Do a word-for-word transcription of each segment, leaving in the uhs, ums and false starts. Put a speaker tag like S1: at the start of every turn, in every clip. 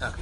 S1: Okay.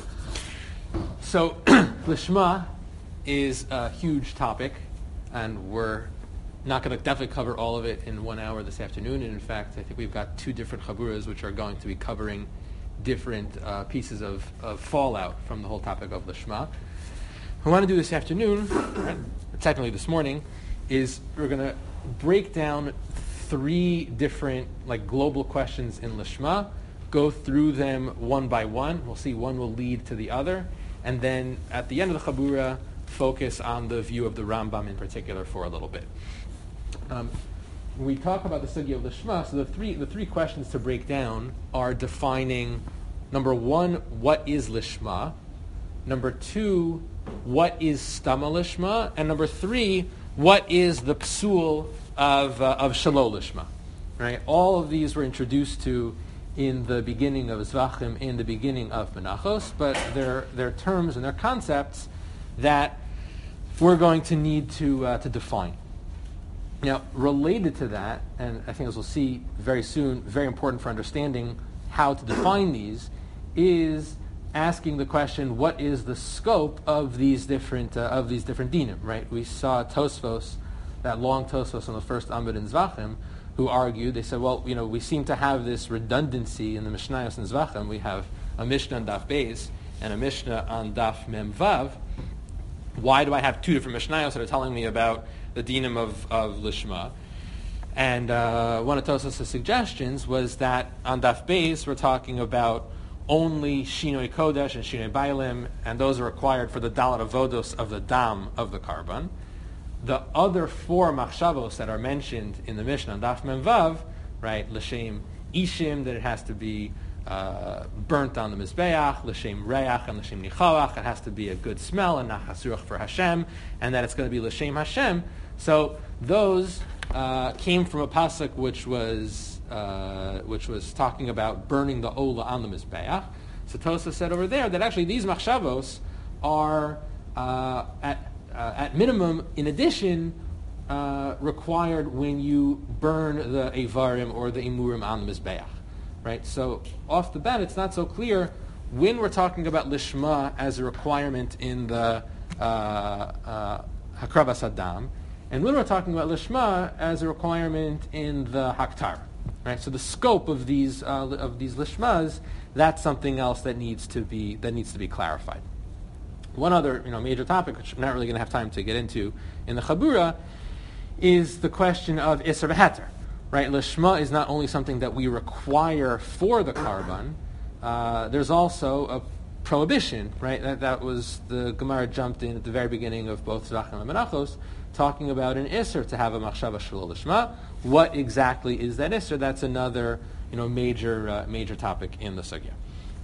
S1: So, Lishma is a huge topic, and we're not going to definitely cover all of it in one hour this afternoon. And in fact, I think we've got two different chaburas which are going to be covering different uh, pieces of, of fallout from the whole topic of Lishma. What we want to do this afternoon, technically this morning, is we're going to break down three different like global questions in Lishma, go through them one by one. We'll see one will lead to the other, and then at the end of the Chabura, focus on the view of the Rambam in particular for a little bit. Um, when we talk about the sugya of Lishma, so the three the three questions to break down are defining, number one, what is Lishma? Number two, what is Stama Lishma? And number three, what is the psul of uh, of Shalol Lishma? Right? All of these were introduced to in the beginning of Zvachim, in the beginning of Menachos, but they're, they're terms and they're concepts that we're going to need to uh, to define. Now, related to that, and I think as we'll see very soon, very important for understanding how to define these, is asking the question, what is the scope of these different uh, of these different dinim? Right? We saw Tosfos, that long Tosfos on the first Amud in Zvachim, who argued, they said, well, you know, we seem to have this redundancy in the Mishnayos and Zvachim. We have a Mishnah on Daf Beis and a Mishnah on Daf Mem Vav. Why do I have two different Mishnayos that are telling me about the dinim of, of Lishma? And uh, one of Tosfos' suggestions was that on Daf Beis we're talking about only Shinoi Kodesh and Shinoi Bailim, and those are required for the Dalat Avodos of the Dam of the Karban. The other four machshavos that are mentioned in the Mishnah, Daf Mem Vav, right, l'shem ishim, that it has to be uh, burnt on the mizbeach, l'shem reach and l'shem nichawach, it has to be a good smell and nachasuach for Hashem, and that it's going to be l'shem Hashem. So those uh, came from a pasuk which was uh, which was talking about burning the ola on the mizbeach. So Tosa said over there that actually these machshavos are uh, at Uh, at minimum, in addition, uh, required when you burn the Eivarim or the Imurim on the Mizbeach. Right? So, off the bat, it's not so clear when we're talking about Lishma as a requirement in the uh, uh, Hakravas Adam, and when we're talking about Lishma as a requirement in the Haktar. Right? So the scope of these uh, of these Lishmas, that's something else that needs to be that needs to be clarified. One other, you know, major topic, which I'm not really going to have time to get into in the Chabura, is the question of Isser V'Heter. Right? Lishma is not only something that we require for the Karban, uh, there's also a prohibition, right? That, that was, the Gemara jumped in at the very beginning of both Zvachim and Menachos, talking about an Isser to have a Machshava Shalol Lishma. What exactly is that Isser? That's another, you know, major, uh, major topic in the Sugya.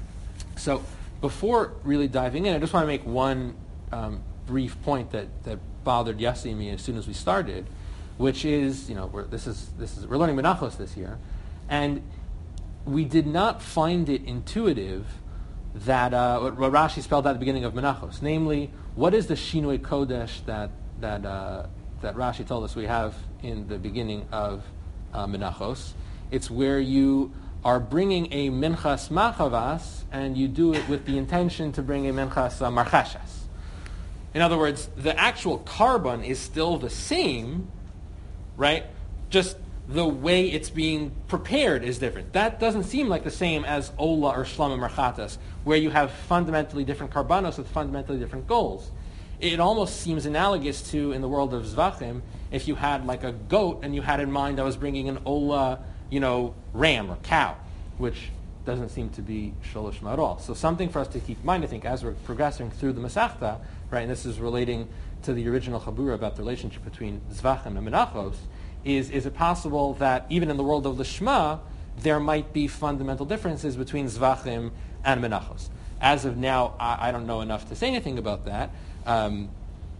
S1: So, before really diving in, I just want to make one um, brief point that, that bothered Yassi and me as soon as we started, which is, you know, we're, this is this is we're learning Menachos this year, and we did not find it intuitive that uh, what, what Rashi spelled out at the beginning of Menachos, namely, what is the Shinoi Kodesh that that uh, that Rashi told us we have in the beginning of uh, Menachos? It's where you are bringing a minchas machavas, and you do it with the intention to bring a minchas uh, marchashas. In other words, the actual karban is still the same, right? Just the way it's being prepared is different. That doesn't seem like the same as ola or shlama marchatas, where you have fundamentally different karbanos with fundamentally different goals. It almost seems analogous to, in the world of Zvachim, if you had like a goat and you had in mind I was bringing an ola, you know, ram or cow, which doesn't seem to be Shalosh Ma at all. So something for us to keep in mind, I think, as we're progressing through the Masechta, right, and this is relating to the original Chabura about the relationship between Zvachim and Menachos, is, is it possible that even in the world of Lishma, there might be fundamental differences between Zvachim and Menachos? As of now, I, I don't know enough to say anything about that. Um,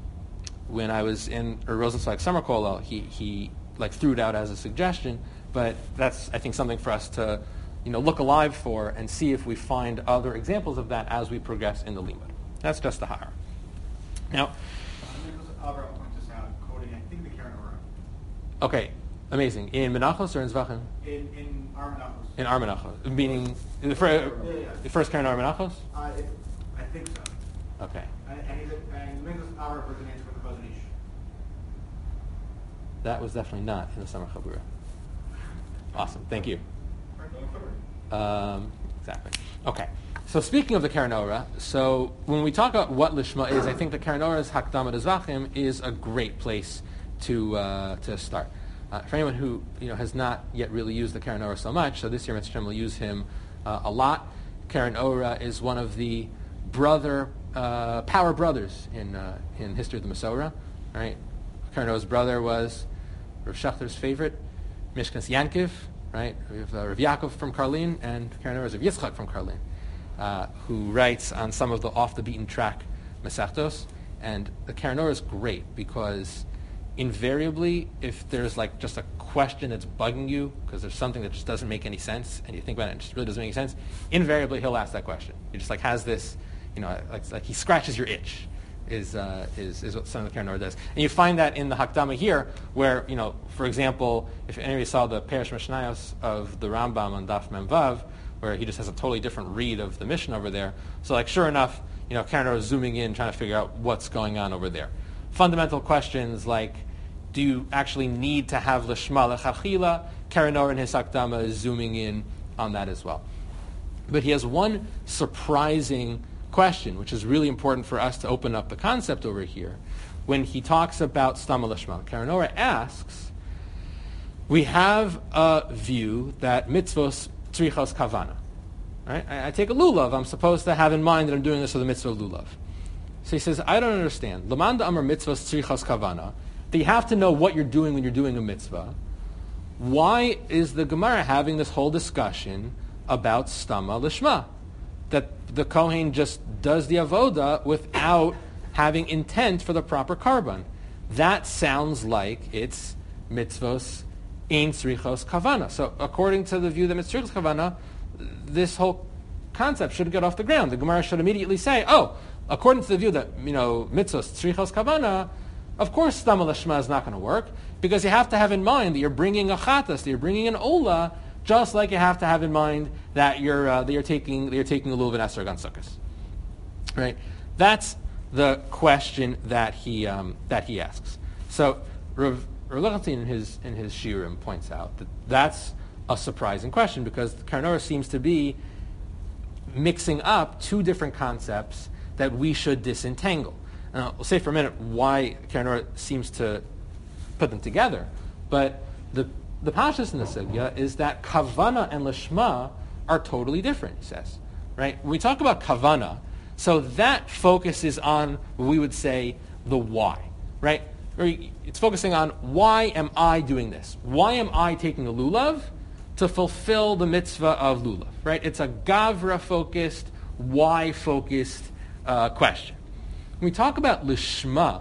S1: when I was in Rosenzweig Summer Kollel, he, he like threw it out as a suggestion, but that's, I think, something for us to, you know, look alive for and see if we find other examples of that as we progress in the limud. That's just the higher. Now, okay, amazing. In Menachos or in Zvachim?
S2: In in Ar Menachos.
S1: In Ar Menachos, meaning the, fir-
S2: yeah, yeah.
S1: the first Karen Ar Menachos.
S2: Uh, it, think so.
S1: Okay.
S2: And, and he's a, and Mingus Amar was an answer for the Chazon Ish.
S1: That was definitely not in the Samar Chabura. Awesome. Thank you. Um, exactly. Okay. So speaking of the Keren Orah, so when we talk about what Lishma is, I think the Keren Orah's Hakdama D'Zvachim is a great place to uh, to start. Uh, for anyone who you know has not yet really used the Keren Orah so much, so this year Mitzvah will use him uh, a lot. Keren Orah is one of the brother uh, power brothers in uh, in history of the Masorah. Right? Keren Orah's brother was Rav Shachter's favorite, Mishkas Yankiv. Right? We have uh, Rav Yaakov from Karlin and Keren Orah is Rav Yitzchak from Karlin. Uh, who writes on some of the off-the-beaten-track Masechtos. And the Keren Orah is great because invariably, if there's like just a question that's bugging you, because there's something that just doesn't make any sense, and you think about it and it just really doesn't make any sense, invariably he'll ask that question. He just like has this, you know, like, like he scratches your itch, is, uh, is, is what some of the Keren Orah does. And you find that in the Hakdama here, where, you know, for example, if anybody saw the Perish Mishnayos of the Rambam on Daf Mem Vav, where he just has a totally different read of the mission over there. So like sure enough, you know, Keren Orah is zooming in, trying to figure out what's going on over there. Fundamental questions like, do you actually need to have Lishma L'chachila? Keren Orah in his Hakdama is zooming in on that as well. But he has one surprising question, which is really important for us to open up the concept over here. When he talks about Stama Lishma, Keren Orah asks, we have a view that mitzvos tzrichos kavana. Right? I, I take a lulav. I'm supposed to have in mind that I'm doing this for the mitzvah of lulav. So he says, I don't understand. Lamanda amar mitzvos tzrichos kavana. That you have to know what you're doing when you're doing a mitzvah. Why is the Gemara having this whole discussion about stama lishma? That the Kohen just does the avoda without having intent for the proper carbon. That sounds like it's mitzvos ein tzrichos kavana. So according to the view that it's tzrichos kavana, this whole concept should get off the ground. The Gemara should immediately say, oh, according to the view that, you know, mitzvos tzrichos kavana, of course stama lishma is not going to work, because you have to have in mind that you're bringing a chatas, that you're bringing an ola, just like you have to have in mind that you're uh, that you're taking that you're taking a lulav and esrog on sukkos. Right? That's the question that he um, that he asks. So Rav Rav Lechenstein in his in his shiurim points out that that's a surprising question, because the Keren Orah seems to be mixing up two different concepts that we should disentangle. Now, we'll say for a minute why Keren Orah seems to put them together, but the the pashtus in the sugya is that kavana and lishma are totally different. He says, right? When we talk about kavana, so that focuses on what we would say the why, right? It's focusing on, why am I doing this? Why am I taking a lulav? To fulfill the mitzvah of lulav, right? It's a gavra-focused, why-focused uh, question. When we talk about lishma,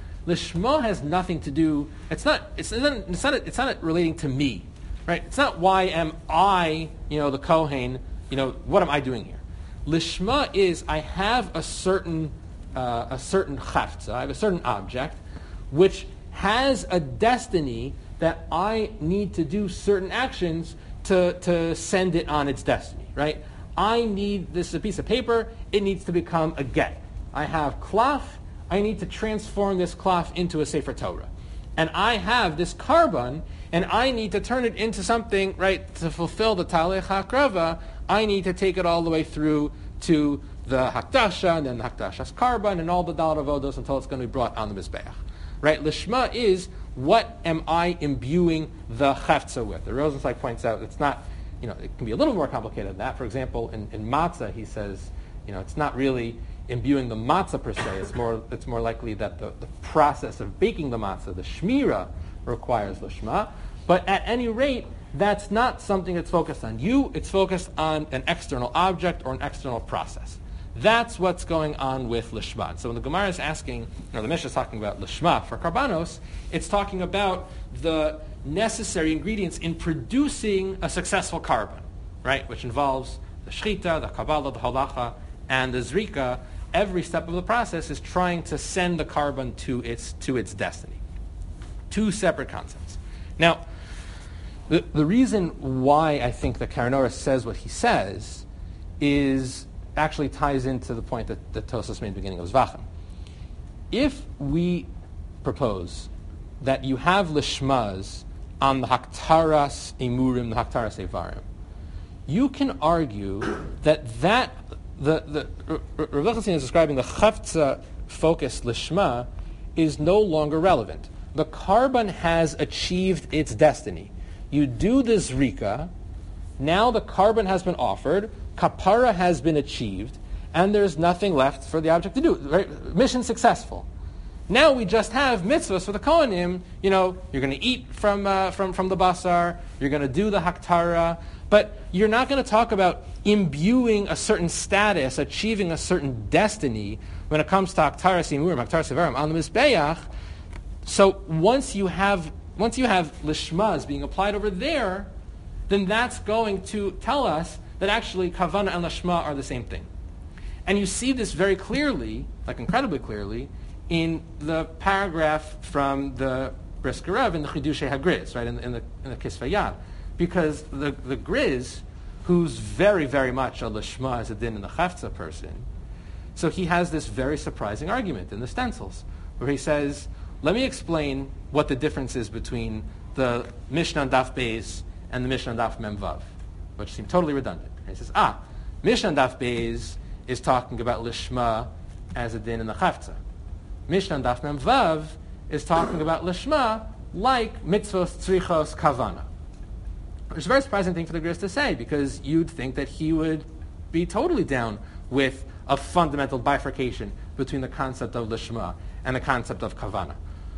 S1: lishma has nothing to do. It's not. It's not. It's not. It's not relating to me, right? It's not why am I, you know, the kohen. You know, what am I doing here? Lishma is I have a certain uh, a certain chavtza. I have a certain object, which has a destiny that I need to do certain actions to, to send it on its destiny, right? I need, this is a piece of paper, it needs to become a get. I have klaf, I need to transform this klaf into a Sefer Torah. And I have this carbon, and I need to turn it into something, right, to fulfill the Talei HaKrava. I need to take it all the way through to the Hakdasha, and then the Hakdasha's carbon, and all the Daled Avodos until it's going to be brought on the Mizbeach. Right? Lishma is, what am I imbuing the Chavtza with? The Rosenzweig points out it's not, you know, it can be a little more complicated than that. For example, in, in matzah, he says, you know, it's not really imbuing the matzah per se. It's more, it's more likely that the, the process of baking the matzah, the shmira, requires lishma. But at any rate, that's not something that's focused on you. It's focused on an external object or an external process. That's what's going on with lishma. So when the Gemara is asking, or the Mishnah is talking about lishma for karbanos, it's talking about the necessary ingredients in producing a successful carbon, right? Which involves the shchita, the kabbalah, the halacha, and the zrika. Every step of the process is trying to send the carbon to its to its destiny. Two separate concepts. Now, the, the reason why I think that Keren Orah says what he says is actually ties into the point that, that Tosas made at the beginning of Zvachim. If we propose that you have lishmas on the Haktaras Emurim, the Haktaras Evarim, you can argue that that, the, the, Rav Lichtenstein is describing the Chavtza focused lishma is no longer relevant. The carbon has achieved its destiny. You do the zrika, now the carbon has been offered, kapara has been achieved, and there's nothing left for the object to do. Right? Mission successful. Now we just have mitzvahs for the Kohanim. You know, you're going to eat from, uh, from, from the basar, you're going to do the haktara, but you're not going to talk about imbuing a certain status, achieving a certain destiny when it comes to haktara simurim, haktara sevarim on the mizbeach. So once you have once you have lishmas being applied over there, then that's going to tell us that actually kavana and lishma are the same thing. And you see this very clearly, like incredibly clearly, in the paragraph from the Brisker Rav in the Chidushei HaGriz, right, in, in the in the Kisvei Yad, because the the Griz, who's very very much a lishma as a din in the Chavtza person, so he has this very surprising argument in the stencils where he says, let me explain what the difference is between the Mishnah Daf Beis and the Mishnah Daf Mem Vav, which seem totally redundant. And he says, ah, Mishnah Daf Beis is talking about lishma as a din in the Chavtza. Mishnah Daf Mem Vav is talking about lishma like mitzvos, tzrichos, kavana. Which is a very surprising thing for the Griz to say, because you'd think that he would be totally down with a fundamental bifurcation between the concept of lishma and the concept of kavana.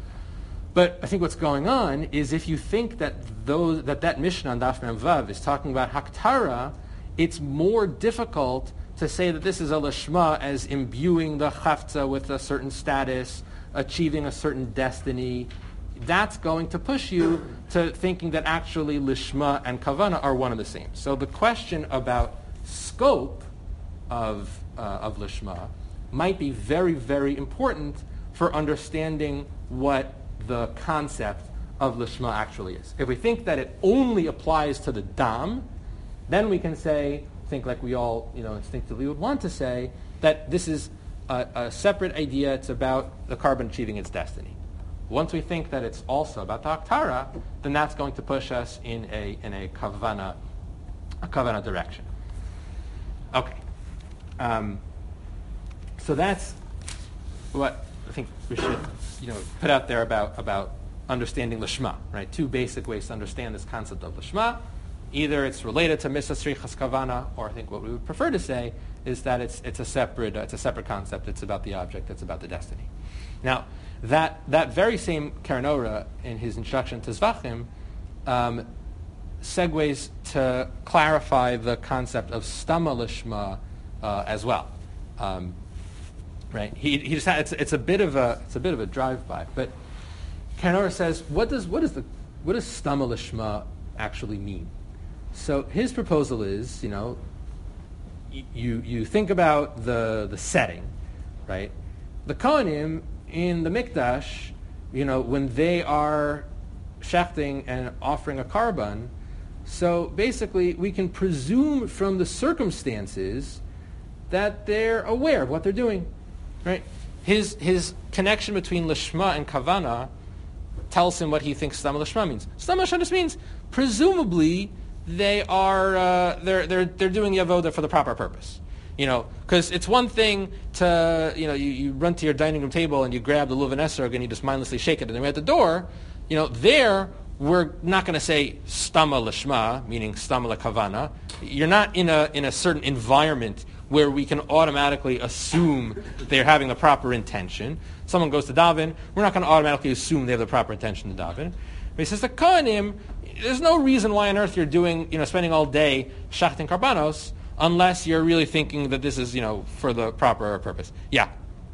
S1: But I think what's going on is if you think that those that, that Mishnah on Daf Mem Vav is talking about haktara, it's more difficult to say that this is a lishma as imbuing the chavtza with a certain status, achieving a certain destiny. That's going to push you to thinking that actually lishma and kavana are one and the same. So the question about scope of uh, of lishma might be very, very important for understanding what the concept of lishma actually is. If we think that it only applies to the dam, then we can say, think like we all, you know, instinctively would want to say, that this is a, a separate idea. It's about the carbon achieving its destiny. Once we think that it's also about the haktara, then that's going to push us in a in a kavana, a kavana direction. Okay, um, so that's what I think we should, you know, put out there about about understanding lishma. Right, two basic ways to understand this concept of lishma. Either it's related to mitzvah tzrichas kavana, or I think what we would prefer to say is that it's it's a separate uh, it's a separate concept. It's about the object. It's about the destiny. Now, that that very same Keren Orah in his introduction to Zvachim um, segues to clarify the concept of stama lishma uh, as well. Um, right? He he just had, it's it's a bit of a it's a bit of a drive by, but Keren Orah says, what does what is the what does stama lishma actually mean? So his proposal is, you know, you you think about the the setting, right? The Kohanim in the Mikdash, you know, when they are shechting and offering a carbon, so basically we can presume from the circumstances that they're aware of what they're doing, right? His his connection between lishma and kavana tells him what he thinks stama lishma means. Stama lishma just means presumably they are uh, they're they're they're doing the avoda for the proper purpose. You know, because it's one thing to, you know, you, you run to your dining room table and you grab the luvan esrog and you just mindlessly shake it and then we're at the door. You know, there we're not going to say stama lishma, meaning stama lekavana. You're not in a in a certain environment where we can automatically assume they're having the proper intention. Someone goes to daven, we're not going to automatically assume they have the proper intention to daven. But he says the Kohanim, there's no reason why on earth you're doing, you know, spending all day shachting karbanos, unless you're really thinking that this is, you know, for the proper purpose. Yeah?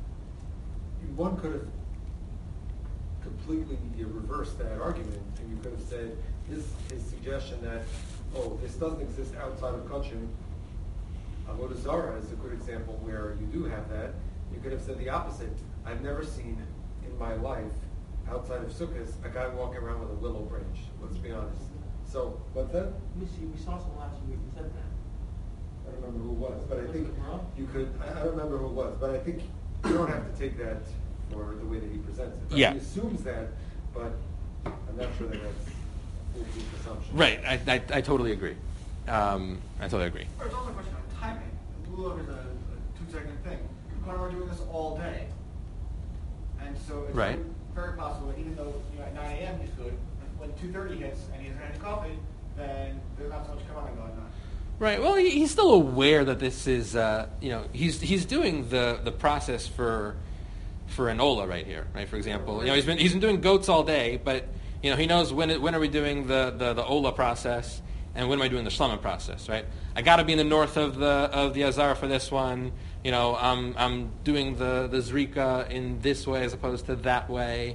S3: One could have completely reversed that argument, and you could have said, his, his suggestion that, oh, this doesn't exist outside of Kachim, Avodah Zarah is a good example where you do have that. You could have said the opposite. I've never seen in my life, outside of Sukkot, a guy walking around with a willow branch. Let's be honest. So, what's that?
S2: We see, we saw some last week. We said that.
S3: I don't remember who it was, but I think you could, I, I don't remember who it was, but I think you don't have to take that for the way that he presents it. Right?
S1: Yeah.
S3: He assumes that, but I'm not sure that that's a foolproof assumption.
S1: Right. I, I, I totally agree. Um, I totally agree.
S2: Or it's also a question of timing. Blue Log is a, a two-second thing. When we're doing this all day, and so it's
S1: Right.
S2: very possible that even though you know, at nine a.m. he's good, when two thirty hits and he hasn't had any coffee, then there's not so much command going on.
S1: Right. Well, he, he's still aware that this is, uh, you know, he's he's doing the, the process for for an Ola right here, right? For example, you know, he's been he's been doing goats all day, but you know, he knows when it, when are we doing the, the, the Ola process, and when am I doing the Shlama process, right? I got to be in the north of the of the Azar for this one. You know, I'm I'm doing the the Zrika in this way as opposed to that way.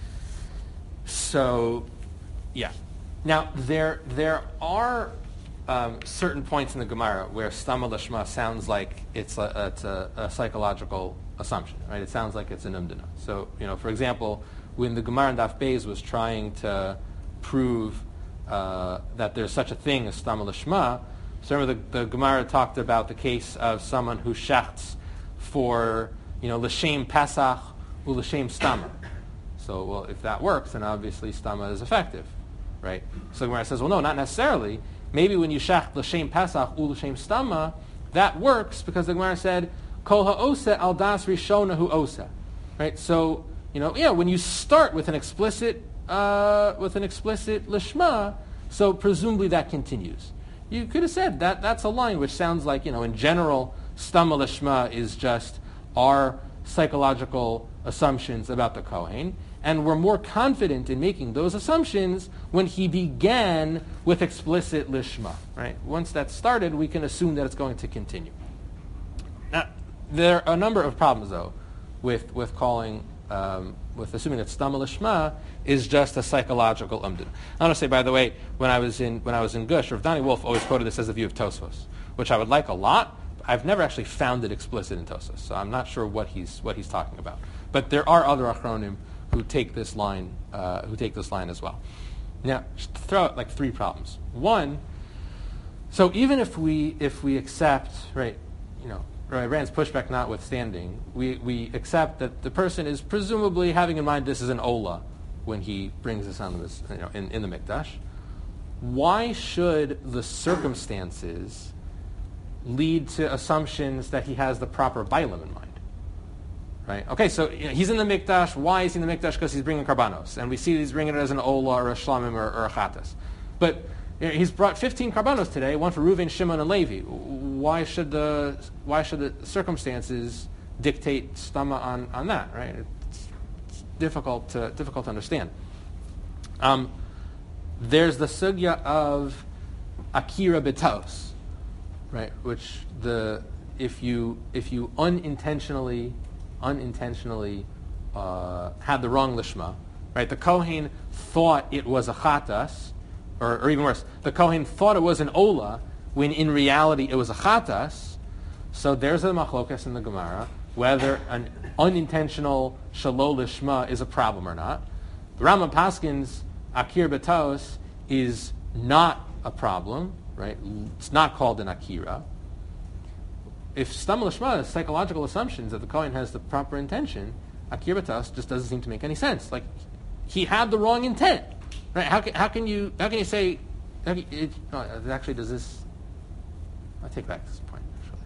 S1: So, yeah. Now there there are um, certain points in the Gemara where Stama Lishma sounds like it's a, it's a, a psychological assumption, right? It sounds like it's an umdana. So, you know, for example, when the Gemara in Daf Beis was trying to prove uh, that there's such a thing as Stama Lishma, so remember the, the Gemara talked about the case of someone who shechts for, you know, l'shem Pesach u l'shem Stama. So, well, if that works, then obviously Stama is effective, right? So the Gemara says, well, no, not necessarily. Maybe when you shecht l'shem Pesach u l'shem Stama, that works because the Gemara said, Kol ha'oseh al das rishona hu oseh, right? So, you know, yeah, when you start with an explicit, uh, with an explicit lishma, so presumably that continues. You could have said that that's a line which sounds like, you know, in general, Stama Lishma is just our psychological assumptions about the Kohen, and we're more confident in making those assumptions when he began with explicit Lishma, right? Once that started, we can assume that it's going to continue. Now, there are a number of problems, though, with, with calling, um, with assuming that Stama Lishma is just a psychological umdin. I want to say, by the way, when I was in when I was in Gush, Rav Dani Wolf always quoted this as the view of Tosfos, which I would like a lot. I've never actually found it explicit in Tosfos, so I'm not sure what he's what he's talking about. But there are other achronim who take this line uh, who take this line as well. Now, just to throw out like three problems. One, so even if we if we accept, right, you know, Rabbi Brand's pushback notwithstanding, we we accept that the person is presumably having in mind this is an Ola when he brings this on this, you know, in, in the Mikdash. Why should the circumstances lead to assumptions that he has the proper bailam in mind? Right? Okay, so you know, he's in the Mikdash. Why is he in the Mikdash? Because he's bringing karbanos, and we see he's bringing it as an Ola or a Shlamim or, or a Chatas. But you know, he's brought fifteen karbanos today, one for Reuven, Shimon, and Levi. Why should the why should the circumstances dictate stama on, on that? Right? It's, it's difficult to difficult to understand. Um, there's the sugya of akira b'taos, right? Which the if you if you unintentionally unintentionally uh, had the wrong lishma, right? The Kohen thought it was a chatas, or, or even worse, the Kohen thought it was an ola when in reality it was a chatas. So there's a machlokas in the Gemara whether an unintentional shalol lishma is a problem or not. The Rambam Paskin's akir b'taos is not a problem, right? It's not called an akira. If Stam Lishma is psychological assumptions that the Kohen has the proper intention, akir b'taos just doesn't seem to make any sense. Like, he had the wrong intent, right? How can, how can you how can you say? How can, it, no, actually, does this? I take back this point. Actually,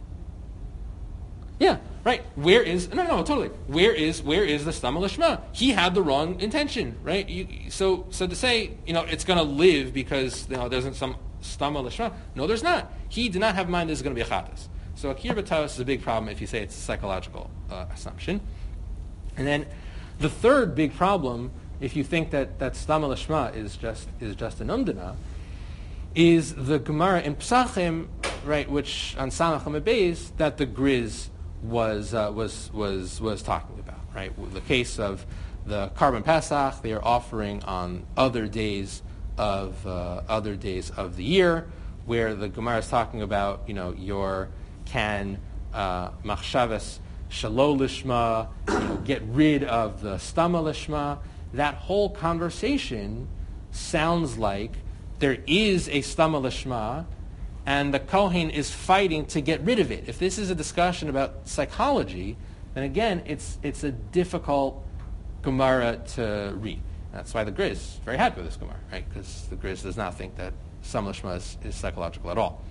S1: yeah, right. Where is no, no, totally. Where is where is the Stam Lishma? He had the wrong intention, right? You, so so to say, you know, it's going to live because you know there's some Stam Lishma. No, there's not. He did not have in mind there's going to be a chatas. So akir b'taos is a big problem if you say it's a psychological uh, assumption. And then the third big problem, if you think that that Stam Lishma is just is just an umdana, is the Gemara in Psachim, right, which on Samach Lamed Beis that the Griz was uh, was was was talking about, right? The case of the Karban Pesach, they are offering on other days of uh, other days of the year, where the Gemara is talking about, you know, your can uh, machshavas shalo lishma, you know, get rid of the stama lishma. That whole conversation sounds like there is a stama lishma, and the Kohen is fighting to get rid of it. If this is a discussion about psychology, then again, it's it's a difficult Gemara to read. That's why the Grizz is very happy with this Gemara, right? Because the Grizz does not think that Stam Lishma is, is psychological at all.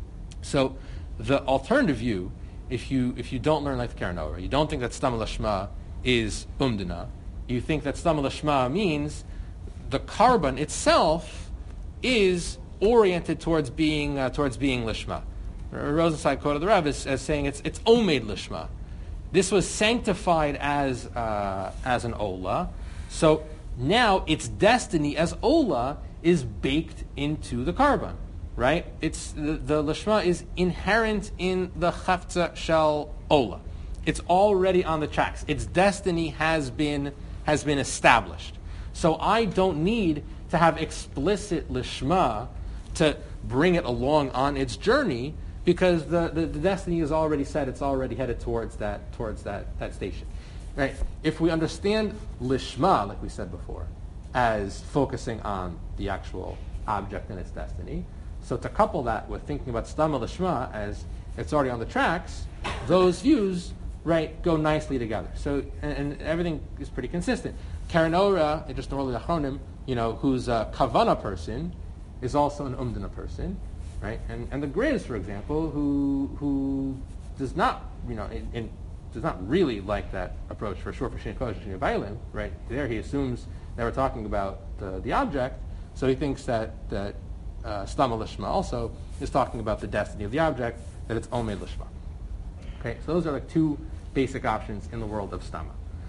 S1: So the alternative view, if you if you don't learn like the Karen Orah, you don't think that Stam Lishma is Umdana, you think that Stam Lishma means the carbon itself is oriented towards being uh, towards being Lishma. Rosenside quoted the Rav as, as saying it's it's Omed Lishma. This was sanctified as uh, as an Ola, so now its destiny as Ola is baked into the carbon, right? It's the, the Lishma is inherent in the Chavtza Shel Ola. It's already on the tracks. Its destiny has been has been established. So I don't need to have explicit Lishma to bring it along on its journey, because the, the, the destiny is already set. It's already headed towards that towards that, that station. Right? If we understand Lishma, like we said before, as focusing on the actual object and its destiny, so to couple that with thinking about Stam Lishma as it's already on the tracks, those views, right, go nicely together. So and, and everything is pretty consistent. Karen Orah, just normally Achronim, you know, who's a Kavana person, is also an Umdana person, right? And and the Grizz, for example, who who does not, you know, in, in, does not really like that approach for sure for Shin Kodesh and Bailim, right? There he assumes that we're talking about the, the object, so he thinks that that uh, Stam Lishma also is talking about the destiny of the object, that it's Omed Lishma. Okay, so those are like two basic options in the world of Stama.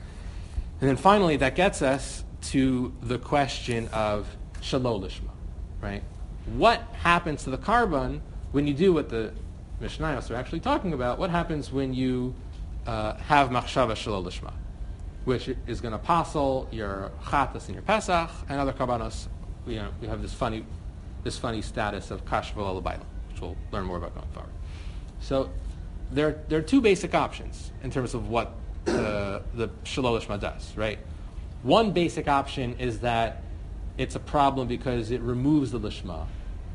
S1: And then finally, that gets us to the question of Shalol Lishma, right? What happens to the carbon when you do what the Mishnayos are actually talking about? What happens when you uh, have Machshava Shalol Lishma, which is going to passel your Chatas and your Pesach and other Karbanos? You know, we have this funny, this funny status of Kashval Alabayla, which we'll learn more about going forward. So there, there are two basic options in terms of what the, the Shalol Lishma does, right? One basic option is that it's a problem because it removes the Lishma.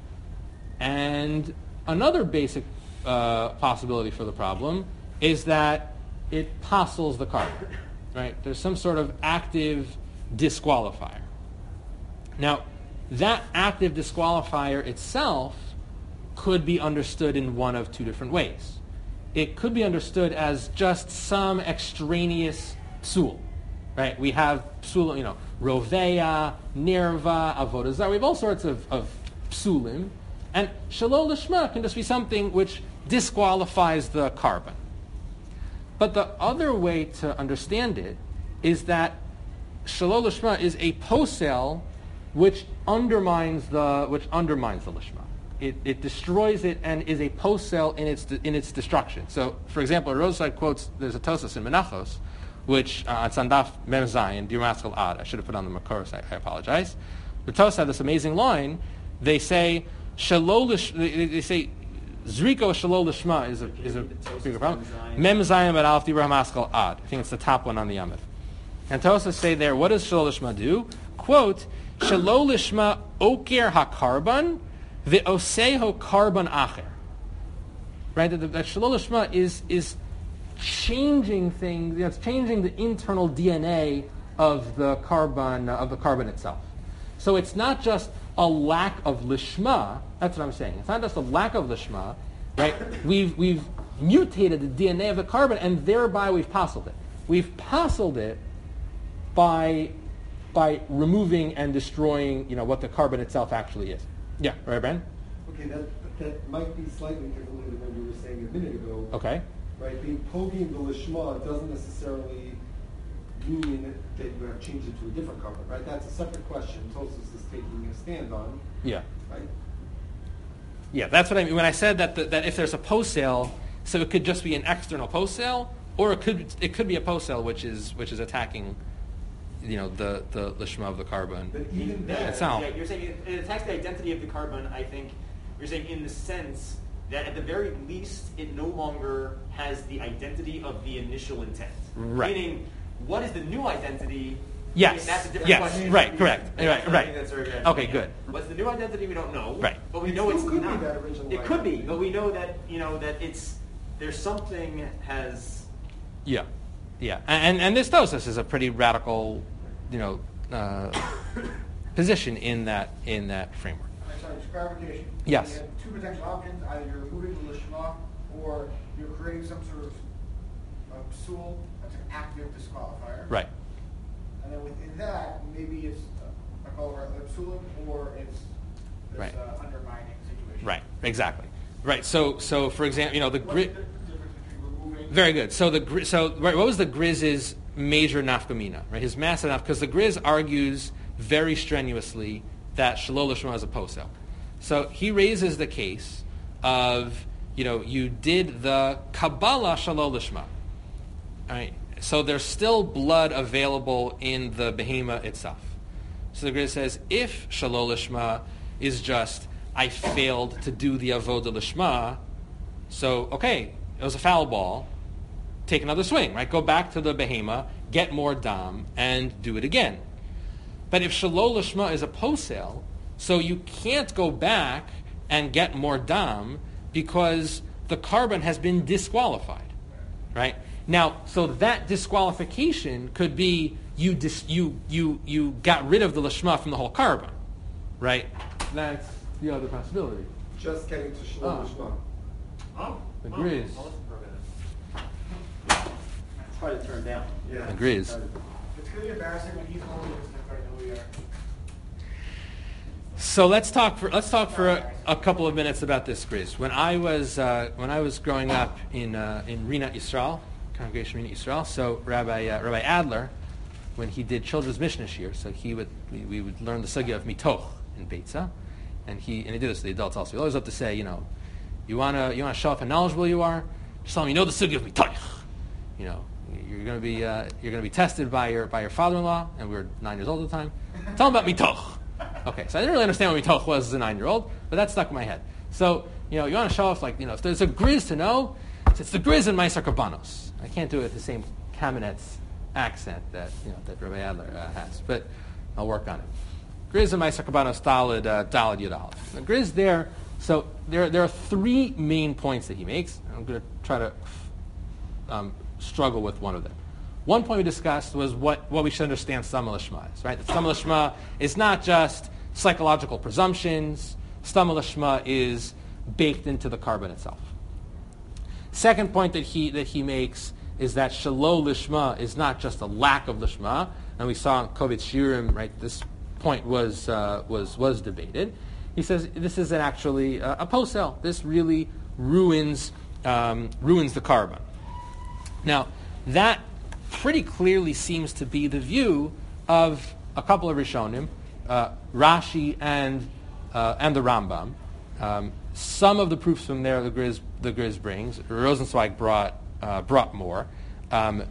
S1: And another basic uh, possibility for the problem is that it passels the carbon, right? There's some sort of active disqualifier. Now, that active disqualifier itself could be understood in one of two different ways. It could be understood as just some extraneous psul, right? We have psul, you know, roveya, nirva, avodah zarah. We have all sorts of, of psulim, and shalol lishma can just be something which disqualifies the carbon. But the other way to understand it is that shalol lishma is a posel which undermines the which undermines the lishma. It, it destroys it and is a posel in its in its destruction. So, for example, Rosai quotes, there's a Tosas in Menachos, which uh, on Sandaf Mem Zayin, Dimaskal Ad. I should have put on the Makoros. I, I apologize. The Tosas had this amazing line. They say Shalol. They, they say Zriko Shalol Lishma is a is a bigger problem. Mem Zayin but Alf Dimaskal Ad. I think it's the top one on the Yamid. And Tosas say there, what does Shalol Lishma do? Quote, Shalol Lishma Oker HaKarban the oseho carbon acher, right? That, that Shalol Lishma is is changing things. You know, it's changing the internal D N A of the carbon uh, of the carbon itself. So it's not just a lack of lishma. That's what I'm saying. It's not just a lack of lishma, right? We've we've mutated the D N A of the carbon, and thereby we've passeled it. We've passeled it by by removing and destroying, you know, what the carbon itself actually is. Yeah, right, Brandon?
S3: Okay, that that might be slightly differently than what you were saying a minute ago.
S1: Okay.
S3: Right, being poging the lishma doesn't necessarily mean that you have changed it to a different carbon, right? That's a separate question. Tosfos is taking a stand on.
S1: Yeah.
S3: Right.
S1: Yeah, that's what I mean when I said that the, that if there's a posel, so it could just be an external posel, or it could it could be a posel which is which is attacking, you know, the, the lishma of the carbon.
S3: But even that,
S1: itself.
S4: Yeah, you're saying it, it attacks the identity of the carbon. I think you're saying in the sense that at the very least it no longer has the identity of the initial intent.
S1: Right.
S4: Meaning, what is the new identity
S1: Yes.
S4: That's a different
S1: Yes.
S4: question.
S1: Right. Correct.
S4: That's
S1: Right.
S4: something
S1: Right.
S4: that's very good.
S1: Okay. Good.
S4: What's the new identity? We don't know.
S1: Right.
S4: But we
S3: It
S4: know
S3: still
S4: it's
S3: could be
S4: not.
S3: that original
S4: It could be,
S3: identity.
S4: but we know that you know that it's there's something has.
S1: Yeah. Yeah. And and, and this Tosfos is a pretty radical, you know, uh, position in that in that framework.
S2: I'm sorry, just clarification.
S1: Yes.
S2: You have two potential options, either you're removing the lishma, or you're creating some sort of uh, psul, that's an active disqualifier.
S1: Right.
S2: And then within that, maybe it's uh, a call for a psulim, or it's this
S1: Right.
S2: uh, undermining situation.
S1: Right. Exactly. Right. So so for example, you know, the
S2: What's
S1: gri-
S2: the difference between removing?
S1: Very good. So the Gri- so right, what was the Griz's major nafkamina? Right, his massive naf because the Griz argues very strenuously that shalol lishma is a posel. So he raises the case of you know you did the Kabbalah shalol lishma. All right. So there's still blood available in the behema itself. So the Griz says if shalol lishma is just I failed to do the avodah lishma, so okay, it was a foul ball. Take another swing, right? Go back to the behema, get more dam, and do it again. But if shalol lishma is a posel, so you can't go back and get more dam because the carbon has been disqualified, right? Now, so that disqualification could be you dis, you you you got rid of the lishma from the whole carbon, right? That's the other possibility.
S3: Just getting to Shalom
S1: Ah.
S3: Lishma.
S4: Oh,
S1: The
S4: oh,
S1: Griz.
S4: I'll listen for a minute. It's hard to turn down.
S3: Yeah.
S1: The Griz.
S2: It's going to be embarrassing when he's holding this thing right now we are.
S1: So let's talk for let's talk for a, a couple of minutes about this Griz. When I was uh, when I was growing up in uh, in Rinat Yisrael, Congregation Rinat Yisrael, so Rabbi uh, Rabbi Adler, when he did children's Mishnah Shir, so he would we, we would learn the sugya of mitoch in Beitza, and he and he did this to the adults also. He always loved to say, you know, you wanna you wanna show off how knowledgeable you are, just tell them you know the sugya of mitoch. You know, you're gonna be uh, you're gonna be tested by your by your father-in-law, and we were nine years old at the time. Tell him about mitoch. Okay, so I didn't really understand what mitoch was as a nine-year-old, but that stuck in my head. So, you know, you want to show off, like, you know, if there's a Griz to know, it's the Griz in Meiser Karbanos. I can't do it with the same Kamenetz accent that, you know, that Rabbi Adler uh, has, but I'll work on it. Griz in Meiser Karbanos, Daled, uh, Daled Yud Aleph. The Griz there, so there, there are three main points that he makes. I'm going to try to um, struggle with one of them. One point we discussed was what, what we should understand Stamel Lishma is, right? That Stamel Lishma is not just psychological presumptions. Stamel Lishma is baked into the carbon itself. Second point that he that he makes is that Shalol Lishma is not just a lack of Lishma, and we saw in Kovitz Shirim, right? This point was uh, was was debated. He says this is an actually uh, a posel. This really ruins um, ruins the carbon. Now that pretty clearly seems to be the view of a couple of Rishonim, uh, Rashi and uh, and the Rambam. Um, some of the proofs from there the Griz the Griz brings. Rosenzweig brought uh, brought more. Um,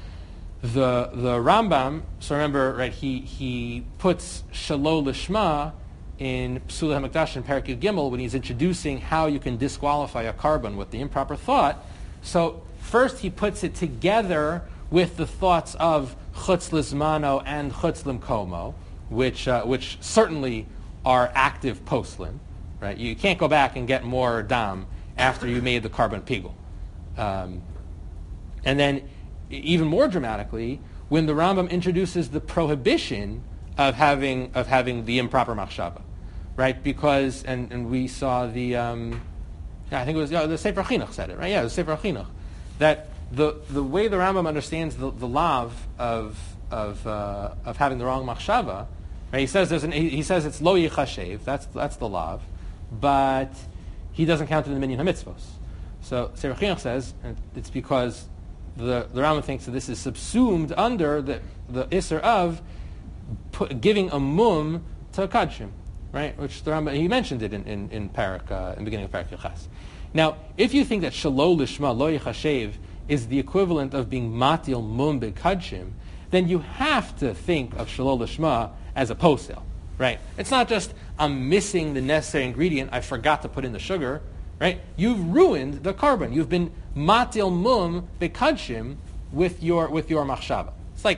S1: the the Rambam. So remember, right? He he puts Shalol Lishma in Psula HaMikdash in Perek Yud Gimel when he's introducing how you can disqualify a carbon with the improper thought. So first he puts it together with the thoughts of Chutz Lizmano and Chutz Limkomo, which uh, which certainly are active poslim, right? You can't go back and get more dam after you made the carbon pigul. Um, and then, e- even more dramatically, when the Rambam introduces the prohibition of having of having the improper machshava, right? Because and, and we saw the um, yeah, I think it was yeah, the Sefer Chinuch said it, right? Yeah, the Sefer Chinuch that. The the way the Rambam understands the, the lav of of uh, of having the wrong machshava, right? He says there's an he, he says it's lo yichashev. That's that's the lav, but he doesn't count it in the minyan hamitzvos. So Sefer Chinuch says and it's because the the Rambam thinks that this is subsumed under the the iser of put, giving a mum to a kadshim, right? Which the Rambam he mentioned it in in, in Parak uh, in the beginning of Parak Yechas. Now, if you think that shalol lishma lo yichashev is the equivalent of being matil mum bekadshim, then you have to think of shalol lishma as a posel, right? It's not just I'm missing the necessary ingredient, I forgot to put in the sugar, right? You've ruined the carbon. You've been matil mum bekadshim with your with your machshava. It's like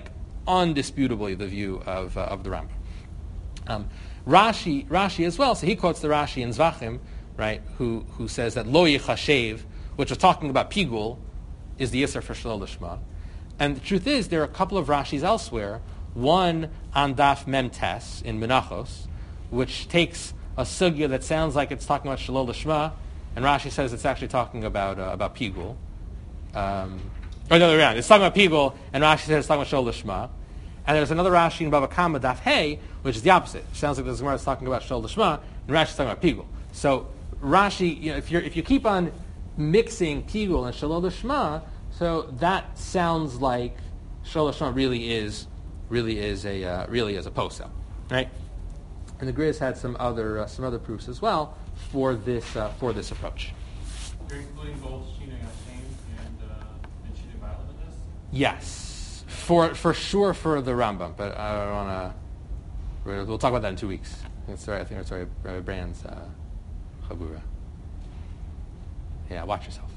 S1: undisputably the view of uh, of the Rambam. Um, Rashi, Rashi as well. So he quotes the Rashi in Zvachim, right? Who who says that lo yichashev, which was talking about pigul, is the yisr for shalol lishma. And the truth is, there are a couple of Rashis elsewhere. One on Daf Mem Tes in Menachos, which takes a sugya that sounds like it's talking about shalol lishma, and Rashi says it's actually talking about uh, about pigul. Um, or the other way around. It's talking about pigul, and Rashi says it's talking about shalol lishma. And there's another Rashi in Bava Kama Daf Hey, which is the opposite. It sounds like the Gemara is talking about shalol lishma, and Rashi is talking about pigul. So Rashi, you know, if you if you keep on mixing pigul and shalol lishma, so that sounds like shalol lishma really is really is a uh, really is a posel, right? And the Griz had some other uh, some other proofs as well for this uh, for this approach.
S5: You're including both Shina Yashem and uh, and Shina Ba'alim in this?
S1: Yes, for for sure for the Rambam, but I don't want to. We'll talk about that in two weeks. That's right. I think that's right. Rabbi Brand's uh, Chabura. Yeah, watch yourself.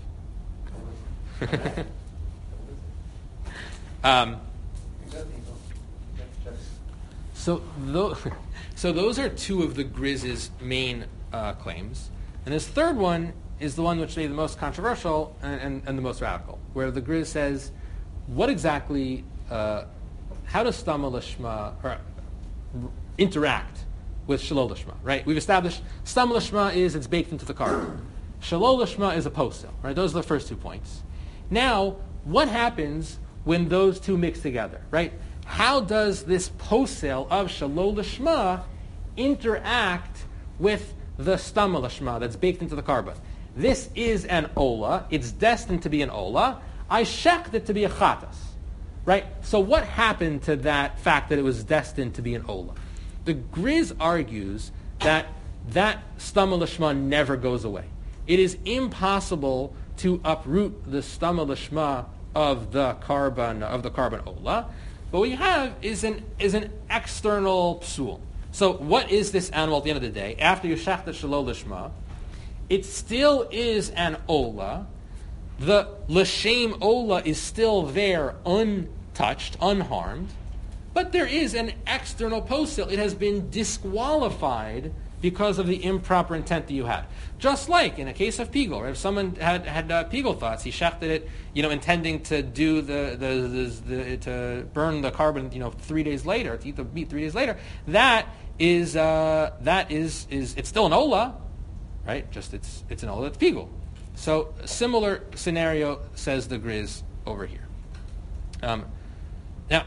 S1: um, so those, so those are two of the Griz's main uh, claims, and this third one is the one which may be the most controversial and, and, and the most radical, where the Griz says, what exactly, uh, how does Stama Lishma or, uh, interact with Shalol Lishma, right? We've established Stama Lishma is it's baked into the carbon. Shalol Lishma is a posel, right? Those are the first two points. Now, what happens when those two mix together, right? How does this posel of Shalol Lishma interact with the Stama Lishma that's baked into the carbon? This is an Ola. It's destined to be an Ola. I shecht it to be a Chatas, right? So what happened to that fact that it was destined to be an Ola? The Griz argues that that Stama Lishma never goes away. It is impossible to uproot the Stama Lishma of the carbon of the carbon Ola. But what you have is an is an external psul. So what is this animal at the end of the day? After you shech the Shalol Lishma, it still is an Ola. The L'Shem Ola is still there, untouched, unharmed. But there is an external posel. It has been disqualified because of the improper intent that you had. Just like in a case of pigul, right? If someone had had uh, pigul thoughts, he shechted it, you know, intending to do the, the, the, the to burn the carbon, you know, three days later, to eat the meat three days later. That is uh, that is is it's still an ola, right? Just it's it's an ola. It's pigul. So a similar scenario, says the Griz over here. Um, now,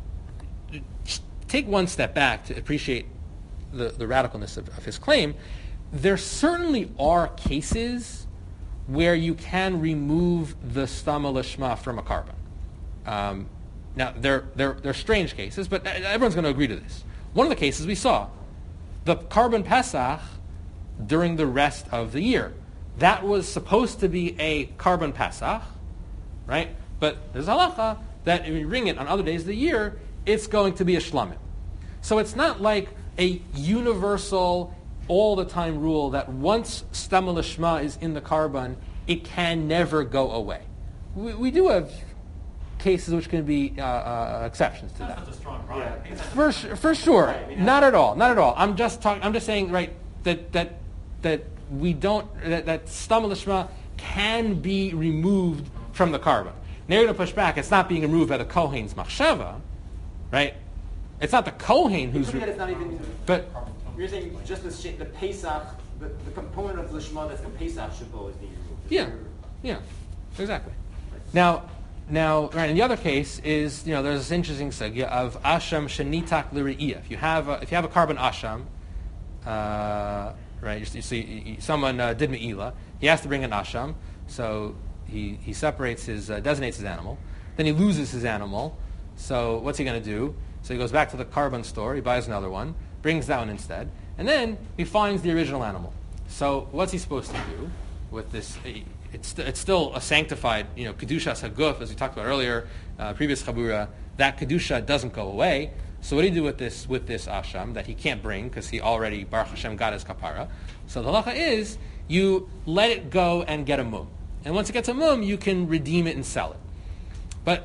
S1: take one step back to appreciate the, the radicalness of, of his claim. There certainly are cases where you can remove the Stama Lishma from a carbon. Um, now, they're, they're, they're strange cases, but everyone's going to agree to this. One of the cases we saw, the carbon Pesach during the rest of the year. That was supposed to be a carbon Pesach, right? But there's halacha that if you ring it on other days of the year, it's going to be a shlamim. So it's not like a universal, all-the-time rule that once Stama Lishma is in the carbon, it can never go away. We, we do have cases which can be uh, uh, exceptions to
S5: That's
S1: that.
S5: such a strong product.
S4: Yeah.
S1: For su- for sure,
S4: Right, I mean,
S1: not at all, not at all. I'm just talking. I'm just saying, right, that that that we don't that, that Stama Lishma can be removed from the carbon. Now you're going to push back. It's not being removed by the Kohen's machshava, right? It's not the Kohen who's.
S4: You're saying that it's not even.
S1: But
S4: You're saying just the sh- the Pesach, the, the component of Lishma that's the Pesach Shabbat is being removed.
S1: yeah, yeah, exactly. Now, now, right. And the other case is, you know, there's this interesting sugya of asham shenitak l're'iyah. If you have a, if you have a carbon asham, uh, right? You, you see, someone uh, did me'ila. He has to bring an asham, so he he separates his uh, designates his animal. Then he loses his animal. So what's he going to do? So he goes back to the carbon store. He buys another one, brings that one instead, and then he finds the original animal. So what's he supposed to do with this? It's it's still a sanctified, you know, kedushas haguf, as we talked about earlier, uh, previous chabura. That kedusha doesn't go away. So what do you do with this with this asham that he can't bring because he already Baruch Hashem got his kapara? So the halacha is you let it go and get a mum, and once it gets a mum, you can redeem it and sell it. But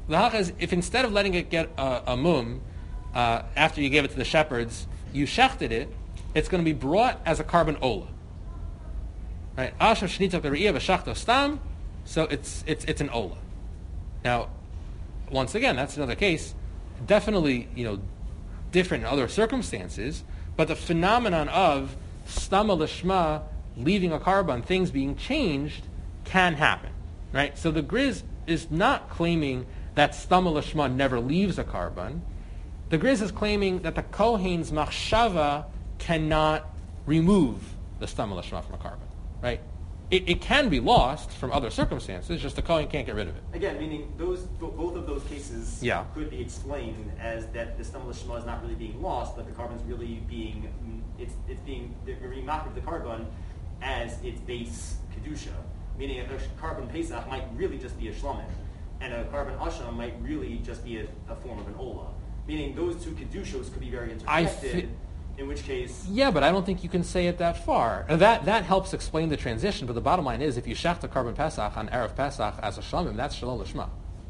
S1: The halacha is if instead of letting it get a, a mum uh, after you gave it to the shepherds, you shechted it, it's going to be brought as a carbon ola. Right? Asher shnita b're'iyah v'shachto stam, so it's it's it's an ola. Now, once again, that's another case. Definitely, you know, different in other circumstances, but the phenomenon of stama lishma, leaving a carbon, things being changed, can happen, right? So the Griz is not claiming that stama lishma never leaves a carbon. The Griz is claiming that the Kohen's machshava cannot remove the stama lishma from a carbon, right? It, it can be lost from other circumstances, just the Kohen can't get rid of it.
S4: Again, meaning those both of those cases
S1: Yeah.
S4: could be explained as that the stama lishma is not really being lost, but the carbon's really being it's it's being they're being knocked of the carbon as its base kedusha. Meaning a carbon pesach might really just be a shlomin, and a carbon asham might really just be a, a form of an ola. Meaning those two kedushos could be very interconnected.
S1: thi-
S4: in which case,
S1: Yeah, but I don't think you can say it that far. Uh, That that helps explain the transition, but the bottom line is if you shecht a carbon pesach on Erev Pesach as a shlamim, that's shalom lishma.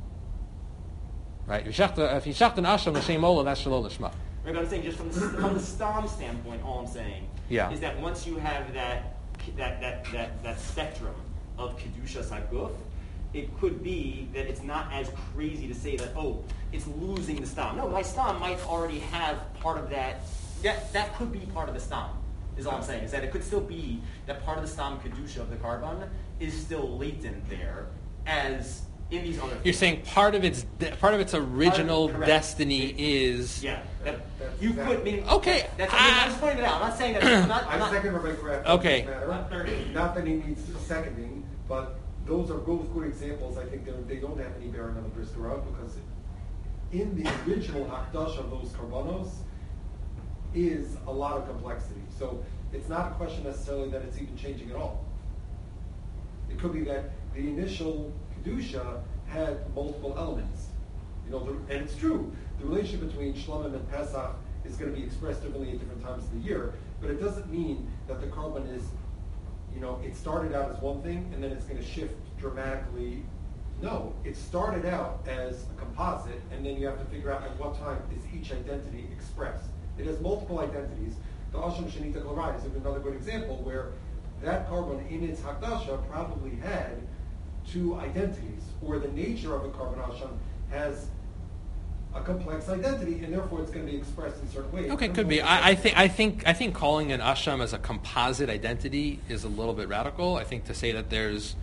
S1: Right? If you shecht, a, if you shecht an asham l'shem ola, that's shalom lishma.
S4: right, but I'm saying just from the, from the stam standpoint, all I'm saying
S1: Yeah.
S4: is that once you have that that that that, that spectrum of kedusha saguf, it could be that it's not as crazy to say that, oh, it's losing the stam. No, my stam might already have part of that. That that could be part of the stam, is all I'm saying. Is that it could still be that part of the stam kedusha of the carbon is still latent there, as in these other.
S1: You're
S4: things.
S1: saying part of its de- part of its original
S4: correct.
S1: destiny is
S4: Yeah, that,
S3: That's
S4: you
S3: exactly-
S4: could mean.
S1: Okay,
S4: That's, I mean,
S1: ah.
S4: I'm just pointing it out. I'm not saying that. I'm not. I'm
S3: I
S4: not
S3: second Rabbi Kraft.
S1: Okay.
S3: on this matter.
S4: Not thirty.
S3: Not that he needs seconding, but those are both good examples. I think they're- they don't have any bearing on the Brisker Rav because in the original Hakdash of those karbanos is a lot of complexity. So it's not a question necessarily that it's even changing at all. It could be that the initial Kedusha had multiple elements. You know, the, and it's true. The relationship between Shlomim and Pesach is going to be expressed differently at different times of the year, but it doesn't mean that the carbon is, you know, it started out as one thing and then it's going to shift dramatically. No, it started out as a composite, and then you have to figure out at what time is each identity expressed. It has multiple identities. The Asham Shanita Korai is another good example where that carbon in its Hakdasha probably had two identities, or the nature of a carbon Asham has a complex identity, and therefore it's going to be expressed in certain ways.
S1: okay. Could be. I, I think. I think. I think calling an asham as a composite identity is a little bit radical. I think to say that there's.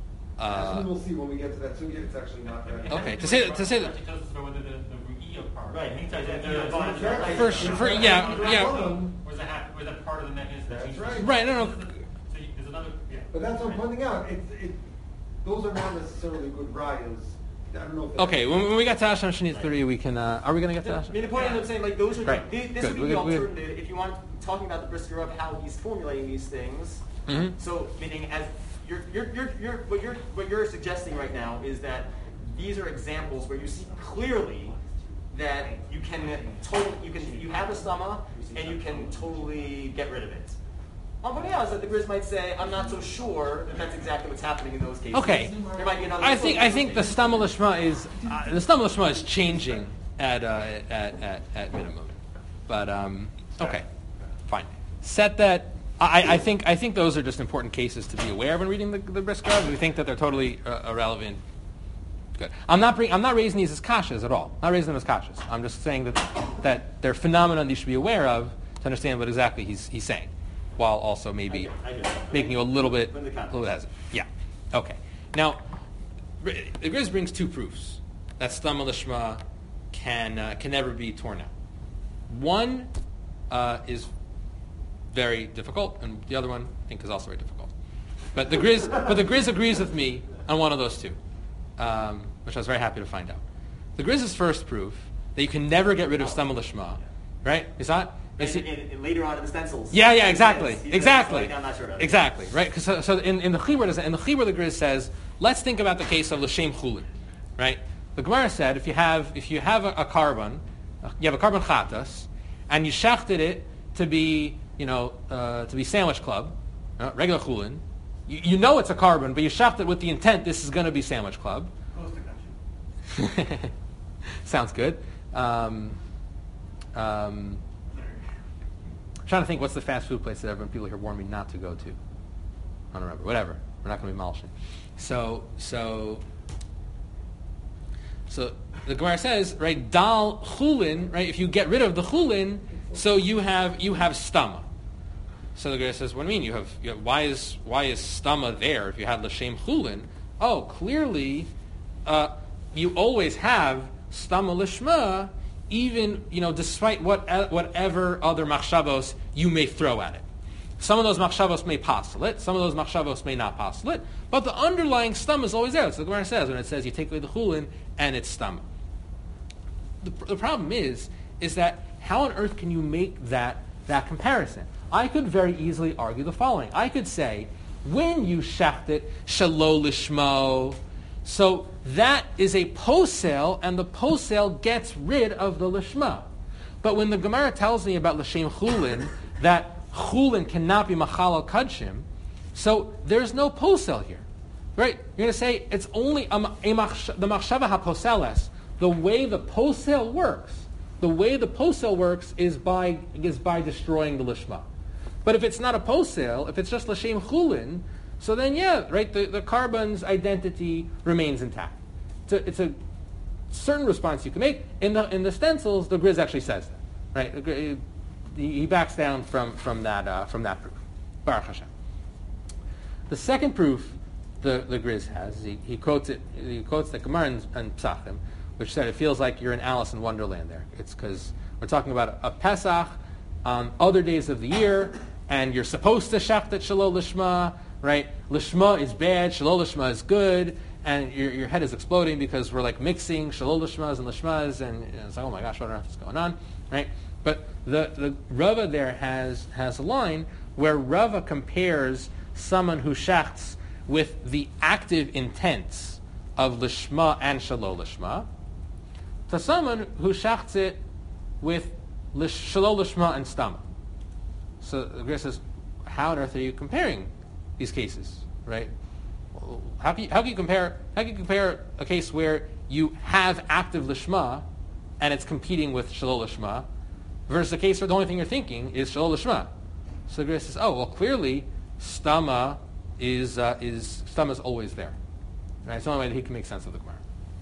S3: As we
S1: Uh,
S3: will see when we get to that soon, it's actually not that.
S1: Okay, to say that- to say that-
S5: It tells us whether the, the ru'iyah part.
S4: Right.
S5: It tells us
S4: Yeah,
S5: the-
S4: yeah,
S5: the-
S4: yeah.
S1: For sure- for- yeah, yeah.
S5: Was that hap- was that part of the mechanism? that
S3: That's
S5: changes
S3: right.
S5: the-
S1: Right, no, no.
S5: So you- there's another. Yeah.
S3: But that's what I'm pointing out. It, it, those are not necessarily good rayas. I don't know if that's-
S1: okay, when, when we get to asham shnit three, we can. Uh, are we going to get to
S4: I mean, the
S1: asham?
S4: point is, I'm saying, like, those are
S1: Right.
S4: the, this
S1: Good.
S4: would be
S1: We-
S4: the
S1: we-
S4: alternative if you want talking about the Brisker of how he's formulating these things.
S1: Mhm.
S4: So, meaning, as you're, you're, you're, you're, what you're, what you're suggesting right now is that these are examples where you see clearly that you can totally, you can, you have a stomach and you can totally get rid of it. On what else that the Grizz might say, I'm not so sure that that's exactly what's happening in those cases.
S1: Okay.
S4: There might be another.
S1: I think. I think the stama lishma is uh, the stama lishma is changing at uh, at, at at minimum, but um, okay, fine. Set that. I, I think I think those are just important cases to be aware of when reading the, the Brisker. We think that they're totally uh, irrelevant. Good. I'm not bring, I'm not raising these as kashas at all. I'm not raising them as kashas. I'm just saying that that they're phenomenon you should be aware of to understand what exactly he's he's saying, while also maybe
S4: I get it.
S1: making you a little bit
S4: From the
S1: a
S4: context.
S1: little bit hesitant. Yeah. Okay. Now, the Grizz brings two proofs that stama lishma can uh, can never be torn out. One uh, is very difficult, and the other one I think is also very difficult. But the Grizz, but the Grizz agrees with me on one of those two, um, which I was very happy to find out. The Grizz's first proof that you can never get rid of stama lishma, right? Is that?
S4: And,
S1: Is it,
S4: and, and later on in the stencils.
S1: yeah, yeah, exactly,
S4: He's- he's
S1: exactly,
S4: like, I'm not sure about it.
S1: exactly, right? 'Cause so, so in, in the Chibur, in the Chibur, the Grizz says, let's think about the case of l'shem chulin, right? The Gemara said if you have if you have a, a carbon, uh, you have a carbon chatas, and you shechted it to be you know uh, to be sandwich club, uh, regular chulin, you, you know it's a carbon, but you shechted it with the intent this is going to be sandwich club.
S2: Close to
S1: Sounds good. Um, um, I'm trying to think what's the fast food place that everyone people here warn me not to go to. I don't remember. Whatever. We're not going to be malshing. So, so, so the Gemara says, right, dal chulin, right, if you get rid of the chulin, so you have, you have stama. So the Gemara says, what do you mean? You have, you have why is, why is stama there if you had l'shem chulin? Oh, clearly, uh, you always have stama lishma, even, you know, despite what, whatever other machshavos you may throw at it. Some of those machshavos may postulate, some of those machshavos may not postulate, but the underlying stama is always there. That's what the Gemara says when it says you take away the chulin and it's stama. The, the problem is, is that how on earth can you make that, that comparison? I could very easily argue the following. I could say, when you shacht it, shalo lishmo, so that is a posel, and the posel gets rid of the lishma. But when the Gemara tells me about l'shem chulin, that chulin cannot be machal kadshim, so there's no posel here, right? You're going to say it's only a, a machsh, the machshava haposeles. The way the posel works, the way the posel works is by is by destroying the lishma. But if it's not a posel, if it's just l'shem chulin, so then yeah, right, the, the carbon's identity remains intact. It's a, it's a certain response you can make. In the in the stencils, the Griz actually says that, right? He, he backs down from from that uh, from that proof. Baruch Hashem. The second proof the the Griz has, he, he quotes it. He quotes the Gemara in, in Psachim, which said it feels like you're in Alice in Wonderland. There, it's because we're talking about a, a Pesach on other days of the year, and you're supposed to shachtat shelo lishma. Right, lishma is bad, shelo lishma is good, and your, your head is exploding because we're like mixing shelo lishmas and lishmas, and you know, it's like, oh my gosh, what on earth is going on, right? But the the Rava there has has a line where Rava compares someone who shachts with the active intents of lishma and shelo lishma to someone who shachts it with lish, shelo lishma and stama. So the Gemara says, how on earth are you comparing these cases, right? How can you, how can you compare how can you compare a case where you have active lishma and it's competing with shelo lishma versus a case where the only thing you're thinking is shelo lishma? So the Gemara says, oh well, clearly stama is uh, is stama is always there. Right? It's the only way that he can make sense of the Gemara.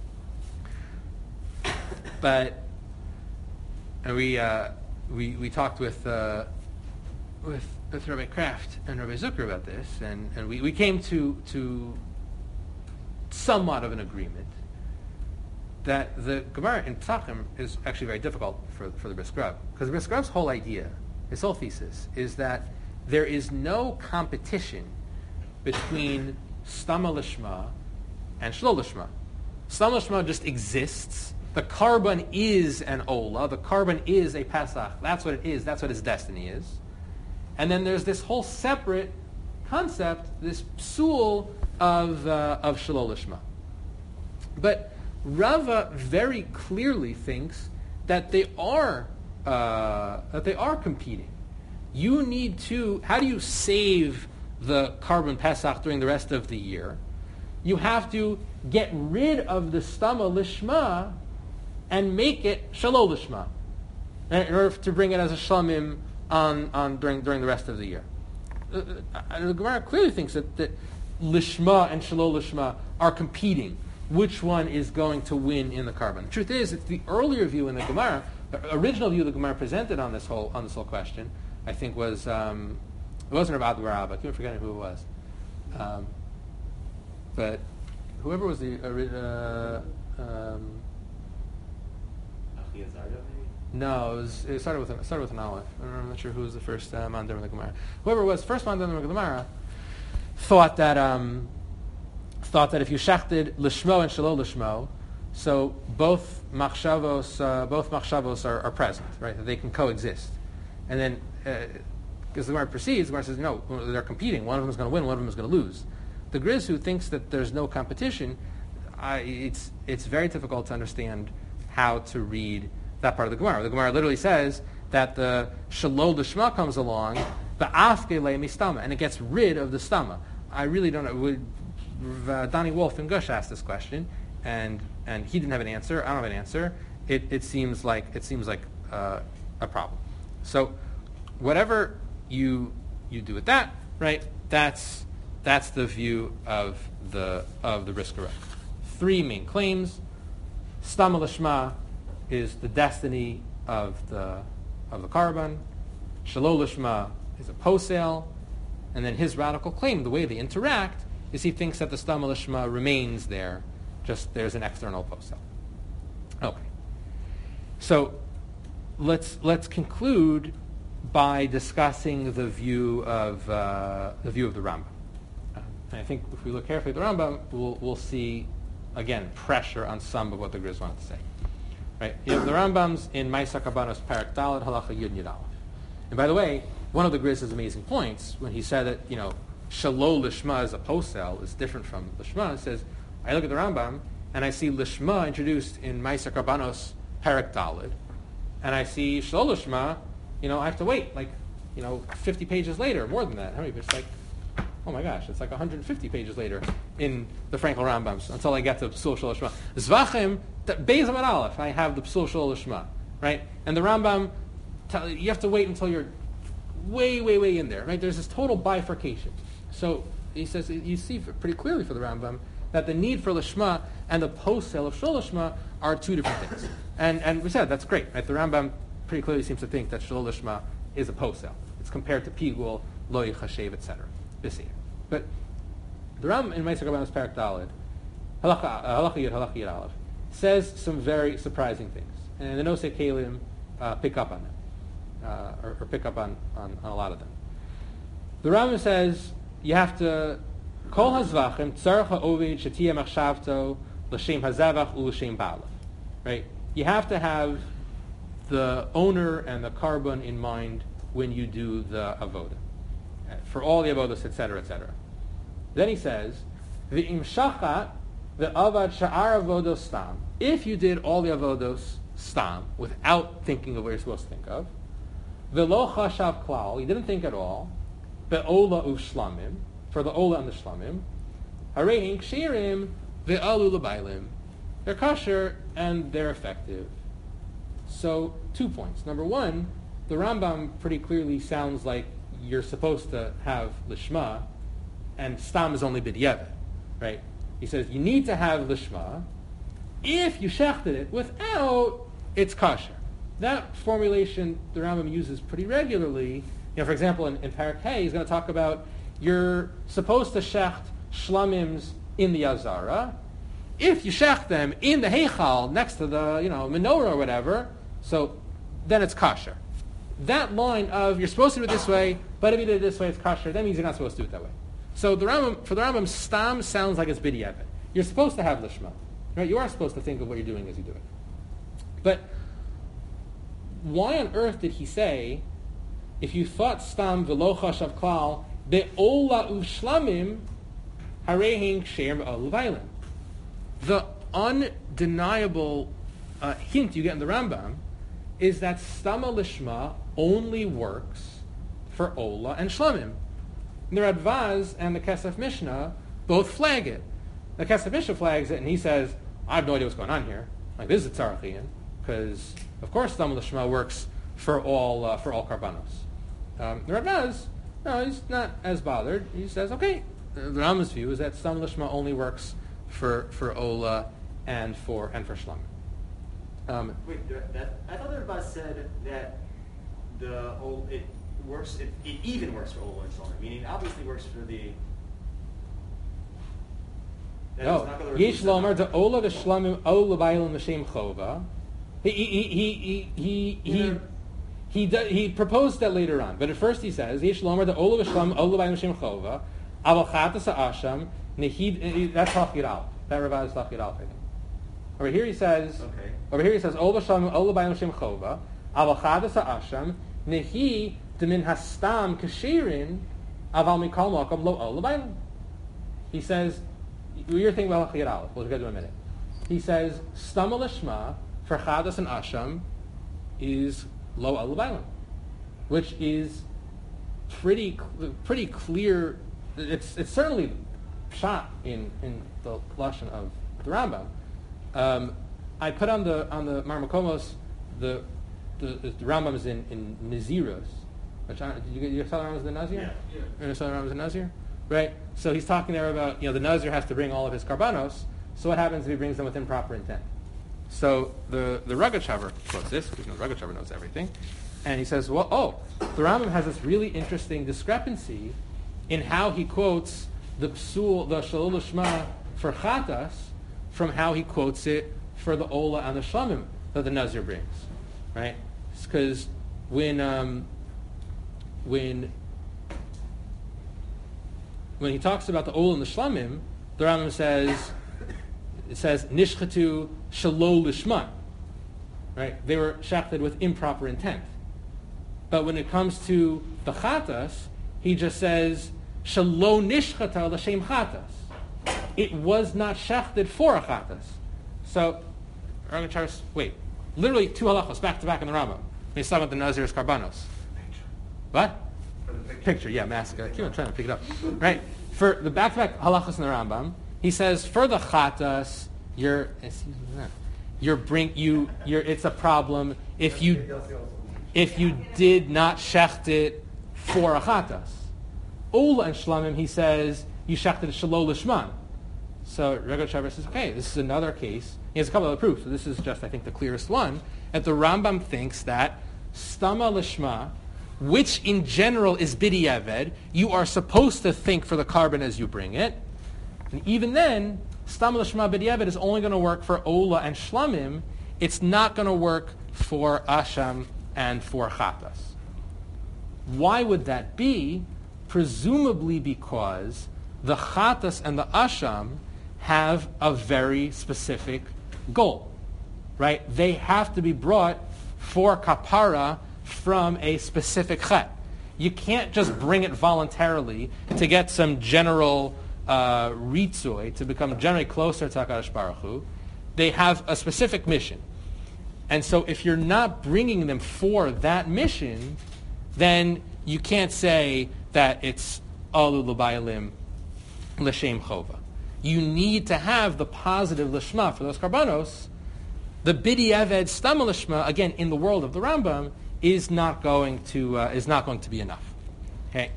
S1: But and we uh, we we talked with uh, with. with Rabbi Kraft and Rabbi Zucker about this, and, and we, we came to to somewhat of an agreement that the Gemara in Psachim is actually very difficult for, for the Bris Grub, because the Bris Grub's whole idea, his whole thesis, is that there is no competition between Stama Lishma and Shelo Lishma. Stama Lishma just exists. The carbon is an Ola. The carbon is a Pesach. That's what it is. That's what its destiny is. And then there's this whole separate concept, this psul of uh, of Shelo Lishma. But Rava very clearly thinks that they are uh, that they are competing. You need to. How do you save the carbon Pesach during the rest of the year? You have to get rid of the Stama Lishma and make it Shelo Lishma in order to bring it as a Shlamim on, on during during the rest of the year. Uh, the Gemara clearly thinks that, that Lishma and Shelo Lishma are competing. Which one is going to win in the carbon? The truth is, it's the earlier view in the Gemara, the original view the Gemara presented on this whole on this whole question, I think was, um, it wasn't Rav Adbarab, I keep forgetting who it was. Um, but whoever was the, uh, um, no, it, was, it started with a, it started with an aleph. I'm not sure who was the first uh, Mandar in the Gemara. Whoever was first Mandar in the Gemara thought that um, thought that if you shachted lishmo and shelo lishmo, so both machshavos uh, both machshavos are, are present, right? That they can coexist. And then, because uh, the Gemara proceeds, the Gemara says no, they're competing. One of them is going to win, one of them is going to lose. The Griz who thinks that there's no competition, I, it's it's very difficult to understand how to read that part of the Gemara. The Gemara literally says that the shelo lishma comes along, the afke le mistama, and it gets rid of the stama. I really don't know. Would, uh, Donnie Wolf in Gush asked this question, and and he didn't have an answer. I don't have an answer. It, it seems like it seems like uh, a problem. So whatever you you do with that, right? That's that's the view of the of the Brisker. Three main claims. Stam Lishma is the destiny of the of the carbon. Shalol Lishma is a posel, and then his radical claim, the way they interact, is he thinks that the Stam Lishma remains there, just there's an external posel. Okay. So let's let's conclude by discussing the view of uh, the view of the Rambam. Uh, and I think if we look carefully at the Rambam, we'll we'll see again pressure on some of what the Griz wanted to say. Right? You have the Rambam's in Ma'aser Karbanos Parak Daled Halacha Yud Yud Aleph. And by the way, one of the Griz's amazing points when he said that you know Shalol Lishma as a posel is different from Lishma. It says I look at the Rambam and I see Lishma introduced in Ma'aser Karbanos Parak Daled, and I see Shalol Lishma. You know, I have to wait like, you know, fifty pages later, more than that. How many? It's like, oh my gosh, it's like one hundred fifty pages later in the Frankel Rambams until I get to Psul Shol Lishma. Zvachim, Beis Amud Aleph, I have the Psul Shol Lishma, right? And the Rambam, you have to wait until you're way, way, way in there, right? There's this total bifurcation. So he says, you see pretty clearly for the Rambam that the need for Lishma and the posel of Shol Lishma are two different things. And and we said, that's great, right? The Rambam pretty clearly seems to think that Shalol Lishma is a posel. It's compared to Pigul, Lo Yichashev, et cetera. But the Ram in Ma'aser Karbanos Parak Daled, Halacha Yud, Halacha Yud Aleph, says some very surprising things. And the Nosei Kelim uh, pick up on them, uh, or, or pick up on, on, on a lot of them. The Ram says you have to Kol Hazvachim Tzarech HaOvid Shetiyeh Machshavto L'Shem Hazavach U'L'Shem Ba'alef. Right? You have to have the owner and the carbon in mind when you do the avoda, for all the avodas, et cetera, et cetera. Then he says, the imshachat, the avad sha'ar avodos stam. If you did all the avodos stam without thinking of what you're supposed to think of, velo chashav klal, you didn't think at all, be'ola u'shlamim, for the ola and the shlamim, harein kshirim ve'alu l'bailim. They're kosher and they're effective. So, two points. Number one, the Rambam pretty clearly sounds like you're supposed to have Lishma, and Stam is only B'diavad, right? He says you need to have Lishma. If you shechted it without, it's kosher. That formulation the Rambam uses pretty regularly. You know, for example, in, in Parak Hey, he's going to talk about you're supposed to shecht shlamims in the Azara. If you shecht them in the Heichal, next to the, you know, menorah or whatever, so then it's kosher. That line of you're supposed to do it this way, but if you did it this way, it's kosher, that means you're not supposed to do it that way. So the Rambam, for the Rambam, Stam sounds like it's B'diavad. You're supposed to have Lishma. Right? You are supposed to think of what you're doing as you do it. But why on earth did he say, if you thought Stam v'lo chashav klal, be'ola u'shlamim, harehin ksher me'ol v'aylim? The undeniable uh, hint you get in the Rambam is that Stama Lishma only works for Ola and Shlamim. And the Radvaz and the Kesef Mishnah both flag it. The Kesef Mishnah flags it, and he says, I have no idea what's going on here. Like, this is a Tzarachian, because, of course, Stama Lishma works for all uh, for all Karbanos. Um, the Radvaz, no, he's not as bothered. He says, okay, the Rambam's view is that Stama Lishma only works for for Ola and for and for Shlamim. Um,
S4: Wait, that, I thought the Rebbe said that the old, it works. It, it even works for Ola and Shlomo, meaning it obviously works for the.
S1: No, Yesh Lomer the Ola the Shlamim Ola Bailam L'Shem Chova. He he he he he he he, he, he proposed that later on, but at first he says Yesh Lomer the Ola the Shlamim Ola Bailam L'Shem Chova. Avochat Asham Nehid. That's Lachid Al. That Rebbe is Lachid Al. Over here he says.
S4: Okay.
S1: Over here he says, Ola Shalom, Ola Bayam Shem Chova, Avachadas Ha'asham, Nehi Demin Hastam Kashirin, Aval Mikal Makam Lo Ola Bayam. He says, you're thinking about Lachiyat Aleph, we'll get to in a minute. He says, Stama Lishma for Chadas and Asham is Lo Ola Bayam, which is pretty pretty clear. It's it's certainly shot in, in the Lashon of the Rambam. Um, I put on the on the Marmakomos the the, the Rambam is in, in Naziros. Which I, did you get you saw the Rambam as the Nazir?
S4: Yeah.
S1: You saw the Rambam as the Nazir, right? So he's talking there about, you know, the Nazir has to bring all of his karbanos. So what happens if he brings them with improper intent? So the the Rogachover quotes this, because you know, the Rogachover knows everything, and he says, well, oh, the Rambam has this really interesting discrepancy in how he quotes the psul, the shalol lishma for chatas, from how he quotes it for the ola and the shlamim that the Nazir brings, right? Because when um, when when he talks about the ola and the shlamim, the Rambam says it says nishchatu shalol lishma, right? They were shachted with improper intent. But when it comes to the chatas, he just says shalo nishchata l'shem chatas. It was not shachted for a chatas. So, Rogachover, wait, literally two halachos back to back in the Rambam. He's talking about the Nazir's karbanos. What?
S3: For the picture.
S1: Picture, yeah, mask. I keep on trying to pick it up. Right. For the back to back halachos in the Rambam, he says for the chatas, you're you're bring you you're it's a problem if you if you did not shecht it for a chatas. Ola and shlamim, he says you shechted it shalol lishman. So Rogachover says, okay, this is another case. He has a couple of proofs. So this is just, I think, the clearest one. That the Rambam thinks that stama lishma, which in general is b'diavad, you are supposed to think for the carbon as you bring it. And even then, stama lishma b'diavad is only going to work for ola and shlamim. It's not going to work for asham and for chatas. Why would that be? Presumably because the chatas and the asham have a very specific goal, right? They have to be brought for kapara from a specific chet. You can't just bring it voluntarily to get some general uh, ritzui, to become generally closer to HaKadosh Baruch Hu. They have a specific mission. And so if you're not bringing them for that mission, then you can't say that it's alu l'bayalim l'shem chova. You need to have the positive lishma for those karbanos. The b'diavad stama lishma, again, in the world of the Rambam, is not going to uh, is not going to be enough. Okay.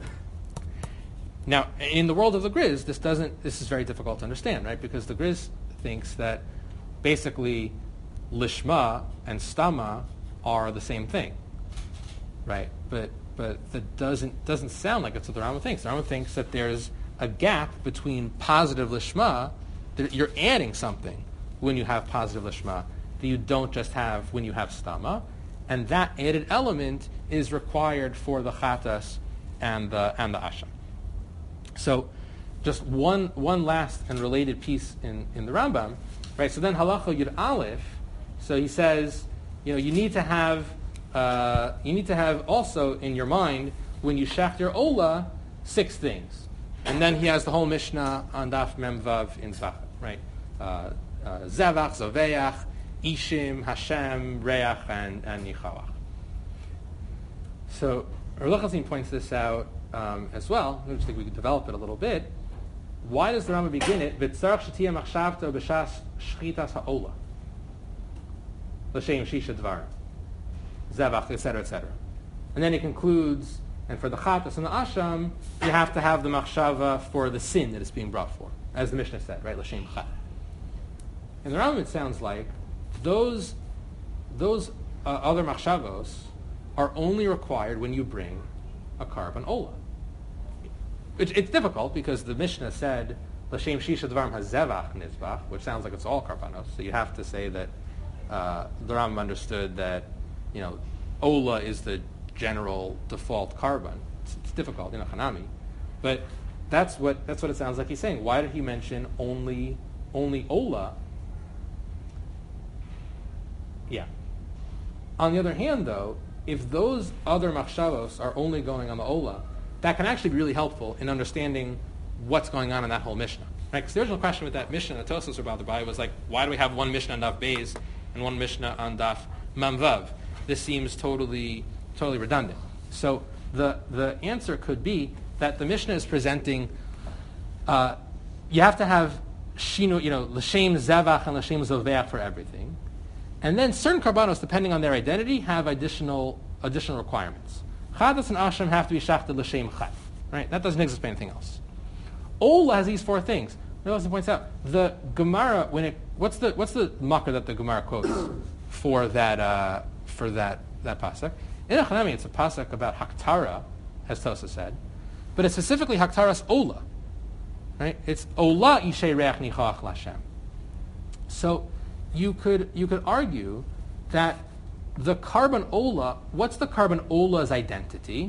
S1: Now, in the world of the Griz, this doesn't. This is very difficult to understand, right? Because the Griz thinks that basically lishma and stama are the same thing, right? But but that doesn't doesn't sound like it's what the Rambam thinks. The Rambam thinks that there's a gap between positive lishma, that you're adding something when you have positive lishma that you don't just have when you have stama, and that added element is required for the chatas and the and the asham. So, just one one last and related piece in, in the Rambam, right? So then halacha yud aleph. So he says, you know, you need to have uh, you need to have also in your mind when you shach your ola six things. And then he has the whole Mishnah on Daf Mem Vav in Tzvach, right? Uh, uh, Zevach, Zoveach, Ishim, Hashem, Reach, and, and Nichawach. So Rav Lichtenstein points this out um, as well. I just think we could develop it a little bit. Why does the Rambam begin it? V'tzarach shetiyah machshavto b'shas shchitas ha'ola. L'shem shisha dvarim. Zevach, et cetera, et cetera. And then he concludes, and for the chatas and the asham, you have to have the machshava for the sin that is being brought for, as the Mishnah said, right? L'shem chat. In the Rambam, it sounds like those those uh, other machshavos are only required when you bring a carbon ola. It, it's difficult because the Mishnah said l'shem shisha dvarim hazevach nizbach, which sounds like it's all karbanos. So you have to say that uh, the Rambam understood that, you know, ola is the general default carbon. It's, it's difficult, you know, Hanami, but that's what that's what it sounds like he's saying. Why did he mention only only ola? Yeah. On the other hand, though, if those other machshavos are only going on the ola, that can actually be really helpful in understanding what's going on in that whole Mishnah. Right? Because the original question with that Mishnah, the Tosfos about the Bai, was like, why do we have one Mishnah on Daf Beis and one Mishnah on Daf Mamvav? This seems totally totally redundant. So the the answer could be that the Mishnah is presenting, uh, you have to have shinu, you know, l'shem zevach and l'shem zoveach for everything. And then certain karbanos, depending on their identity, have additional additional requirements. Chadas and asham have to be shachted l'shem chat. Right? That doesn't explain anything else. Ola has these four things. Nelson points out the Gemara when it what's the what's the makar that the Gemara quotes for that uh, for that that pasuk. In Echanami, it's a pasuk about haktara, as Tosa said, but it's specifically haktaras ola. Right? It's ola ishay reach nichach lashem. So you could you could argue that the carbon ola, what's the carbon ola's identity?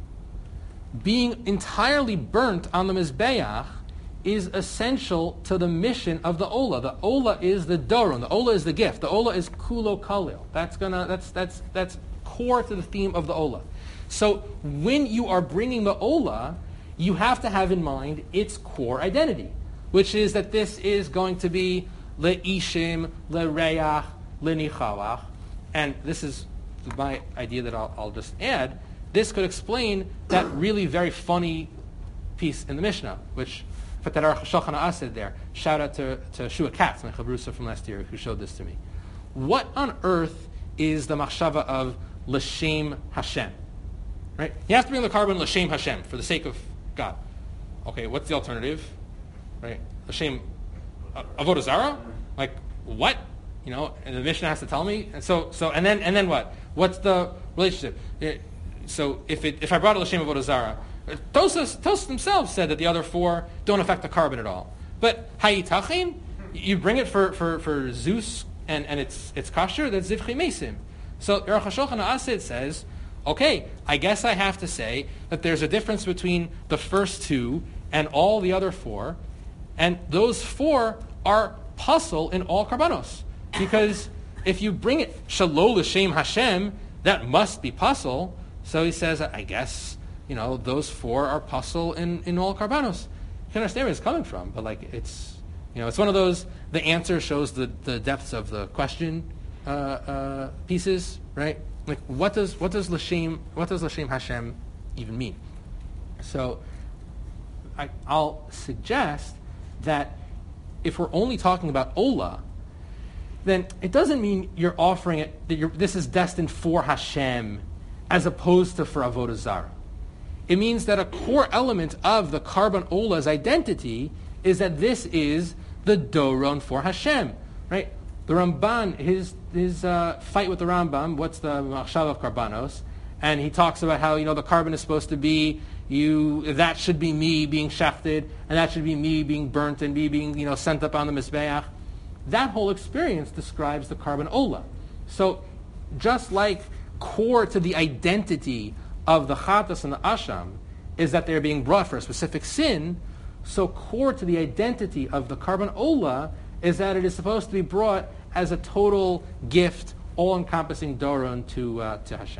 S1: Being entirely burnt on the mizbeach is essential to the mission of the ola. The ola is the doron. The ola is the gift. The ola is kulo kalil. That's gonna. That's that's that's core to the theme of the ola. So when you are bringing the ola, you have to have in mind its core identity, which is that this is going to be leishim, lereach, lenichalach, and this is my idea that I'll, I'll just add. This could explain that really very funny piece in the Mishnah, which Fatar Shulchan Asid there. Shout out to, to Shua Katz, my chabrusa from last year, who showed this to me. What on earth is the machshava of l'shem Hashem? Right? You have to bring the carbon l'shem Hashem for the sake of God. Okay, what's the alternative? Right? L'shem uh, avodah zarah? Like what? You know, and the Mishnah has to tell me. And so, so, and then, and then what? What's the relationship? It, So if it, if I brought a l'shem avodah zarah, Tosas Tosas themselves said that the other four don't affect the carbon at all. But hayitachin, you bring it for, for, for Zeus and, and it's it's kosher. That's zivchei mesim. So Aruch HaShulchan Asid says, okay, I guess I have to say that there's a difference between the first two and all the other four, and those four are puzzle in all karbanos, because if you bring it shalol l'shem Hashem, that must be puzzle. So he says, I guess, you know, those four are puzzle in, in all karbanos. You can understand where it's coming from, but like it's, you know, it's one of those, the answer shows the, the depths of the question uh, uh, pieces, right? Like what does what does l'shem what does l'shem Hashem even mean? So I, I'll suggest that if we're only talking about ola, then it doesn't mean you're offering it that you're, this is destined for Hashem, as opposed to for avodah zarah. It means that a core element of the carbon ola's identity is that this is the doron for Hashem, right? The Ramban, his his uh, fight with the Rambam, what's the machshav of karbanos, and he talks about how, you know, the carbon is supposed to be you that should be me being shafted, and that should be me being burnt and me being, you know, sent up on the mizbeach. That whole experience describes the carbon ola. So just like core to the identity of the chatas and the asham is that they're being brought for a specific sin, so core to the identity of the carbon ola is that it is supposed to be brought as a total gift, all-encompassing doron to uh, to Hashem.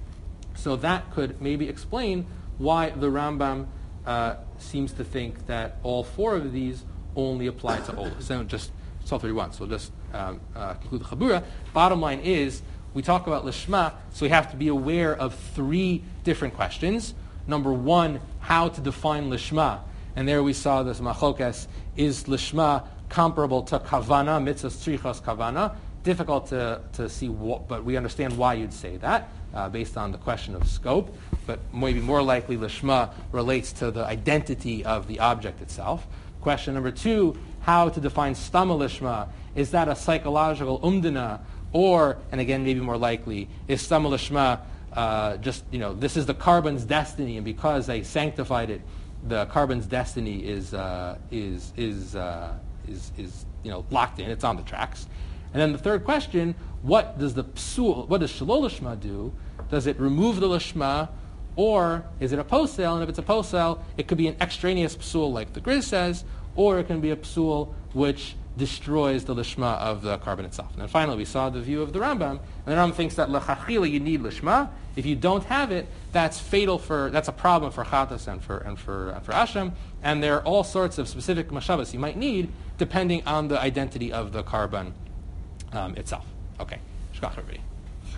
S1: So that could maybe explain why the Rambam uh, seems to think that all four of these only apply to ola. So just twelve thirty-one. So just um, uh, conclude the chabura. Bottom line is, we talk about lishma, so we have to be aware of three different questions. Number one, how to define lishma. And there we saw this machokas, is lishma comparable to kavana, mitzvah tzrichos kavana? Difficult to, to see, what, but we understand why you'd say that, uh, based on the question of scope. But maybe more likely lishma relates to the identity of the object itself. Question number two, how to define stama lishma. Is that a psychological umdana? Or, and again, maybe more likely, is Stama Lishma uh, just, you know, this is the carbon's destiny, and because they sanctified it, the carbon's destiny is uh, is is, uh, is is you know locked in. It's on the tracks. And then the third question: what does the psul? What does shalol lishma do? Does it remove the lishma, or is it a posel? And if it's a posel, it could be an extraneous psul, like the Griz says, or it can be a psul which destroys the lishma of the carbon itself. And then finally, we saw the view of the Rambam, and the Rambam thinks that lechachila you need lishma. If you don't have it, that's fatal for that's a problem for chatas and for and for and for asham. And there are all sorts of specific mashavas you might need depending on the identity of the carbon um, itself. Okay, shkach everybody.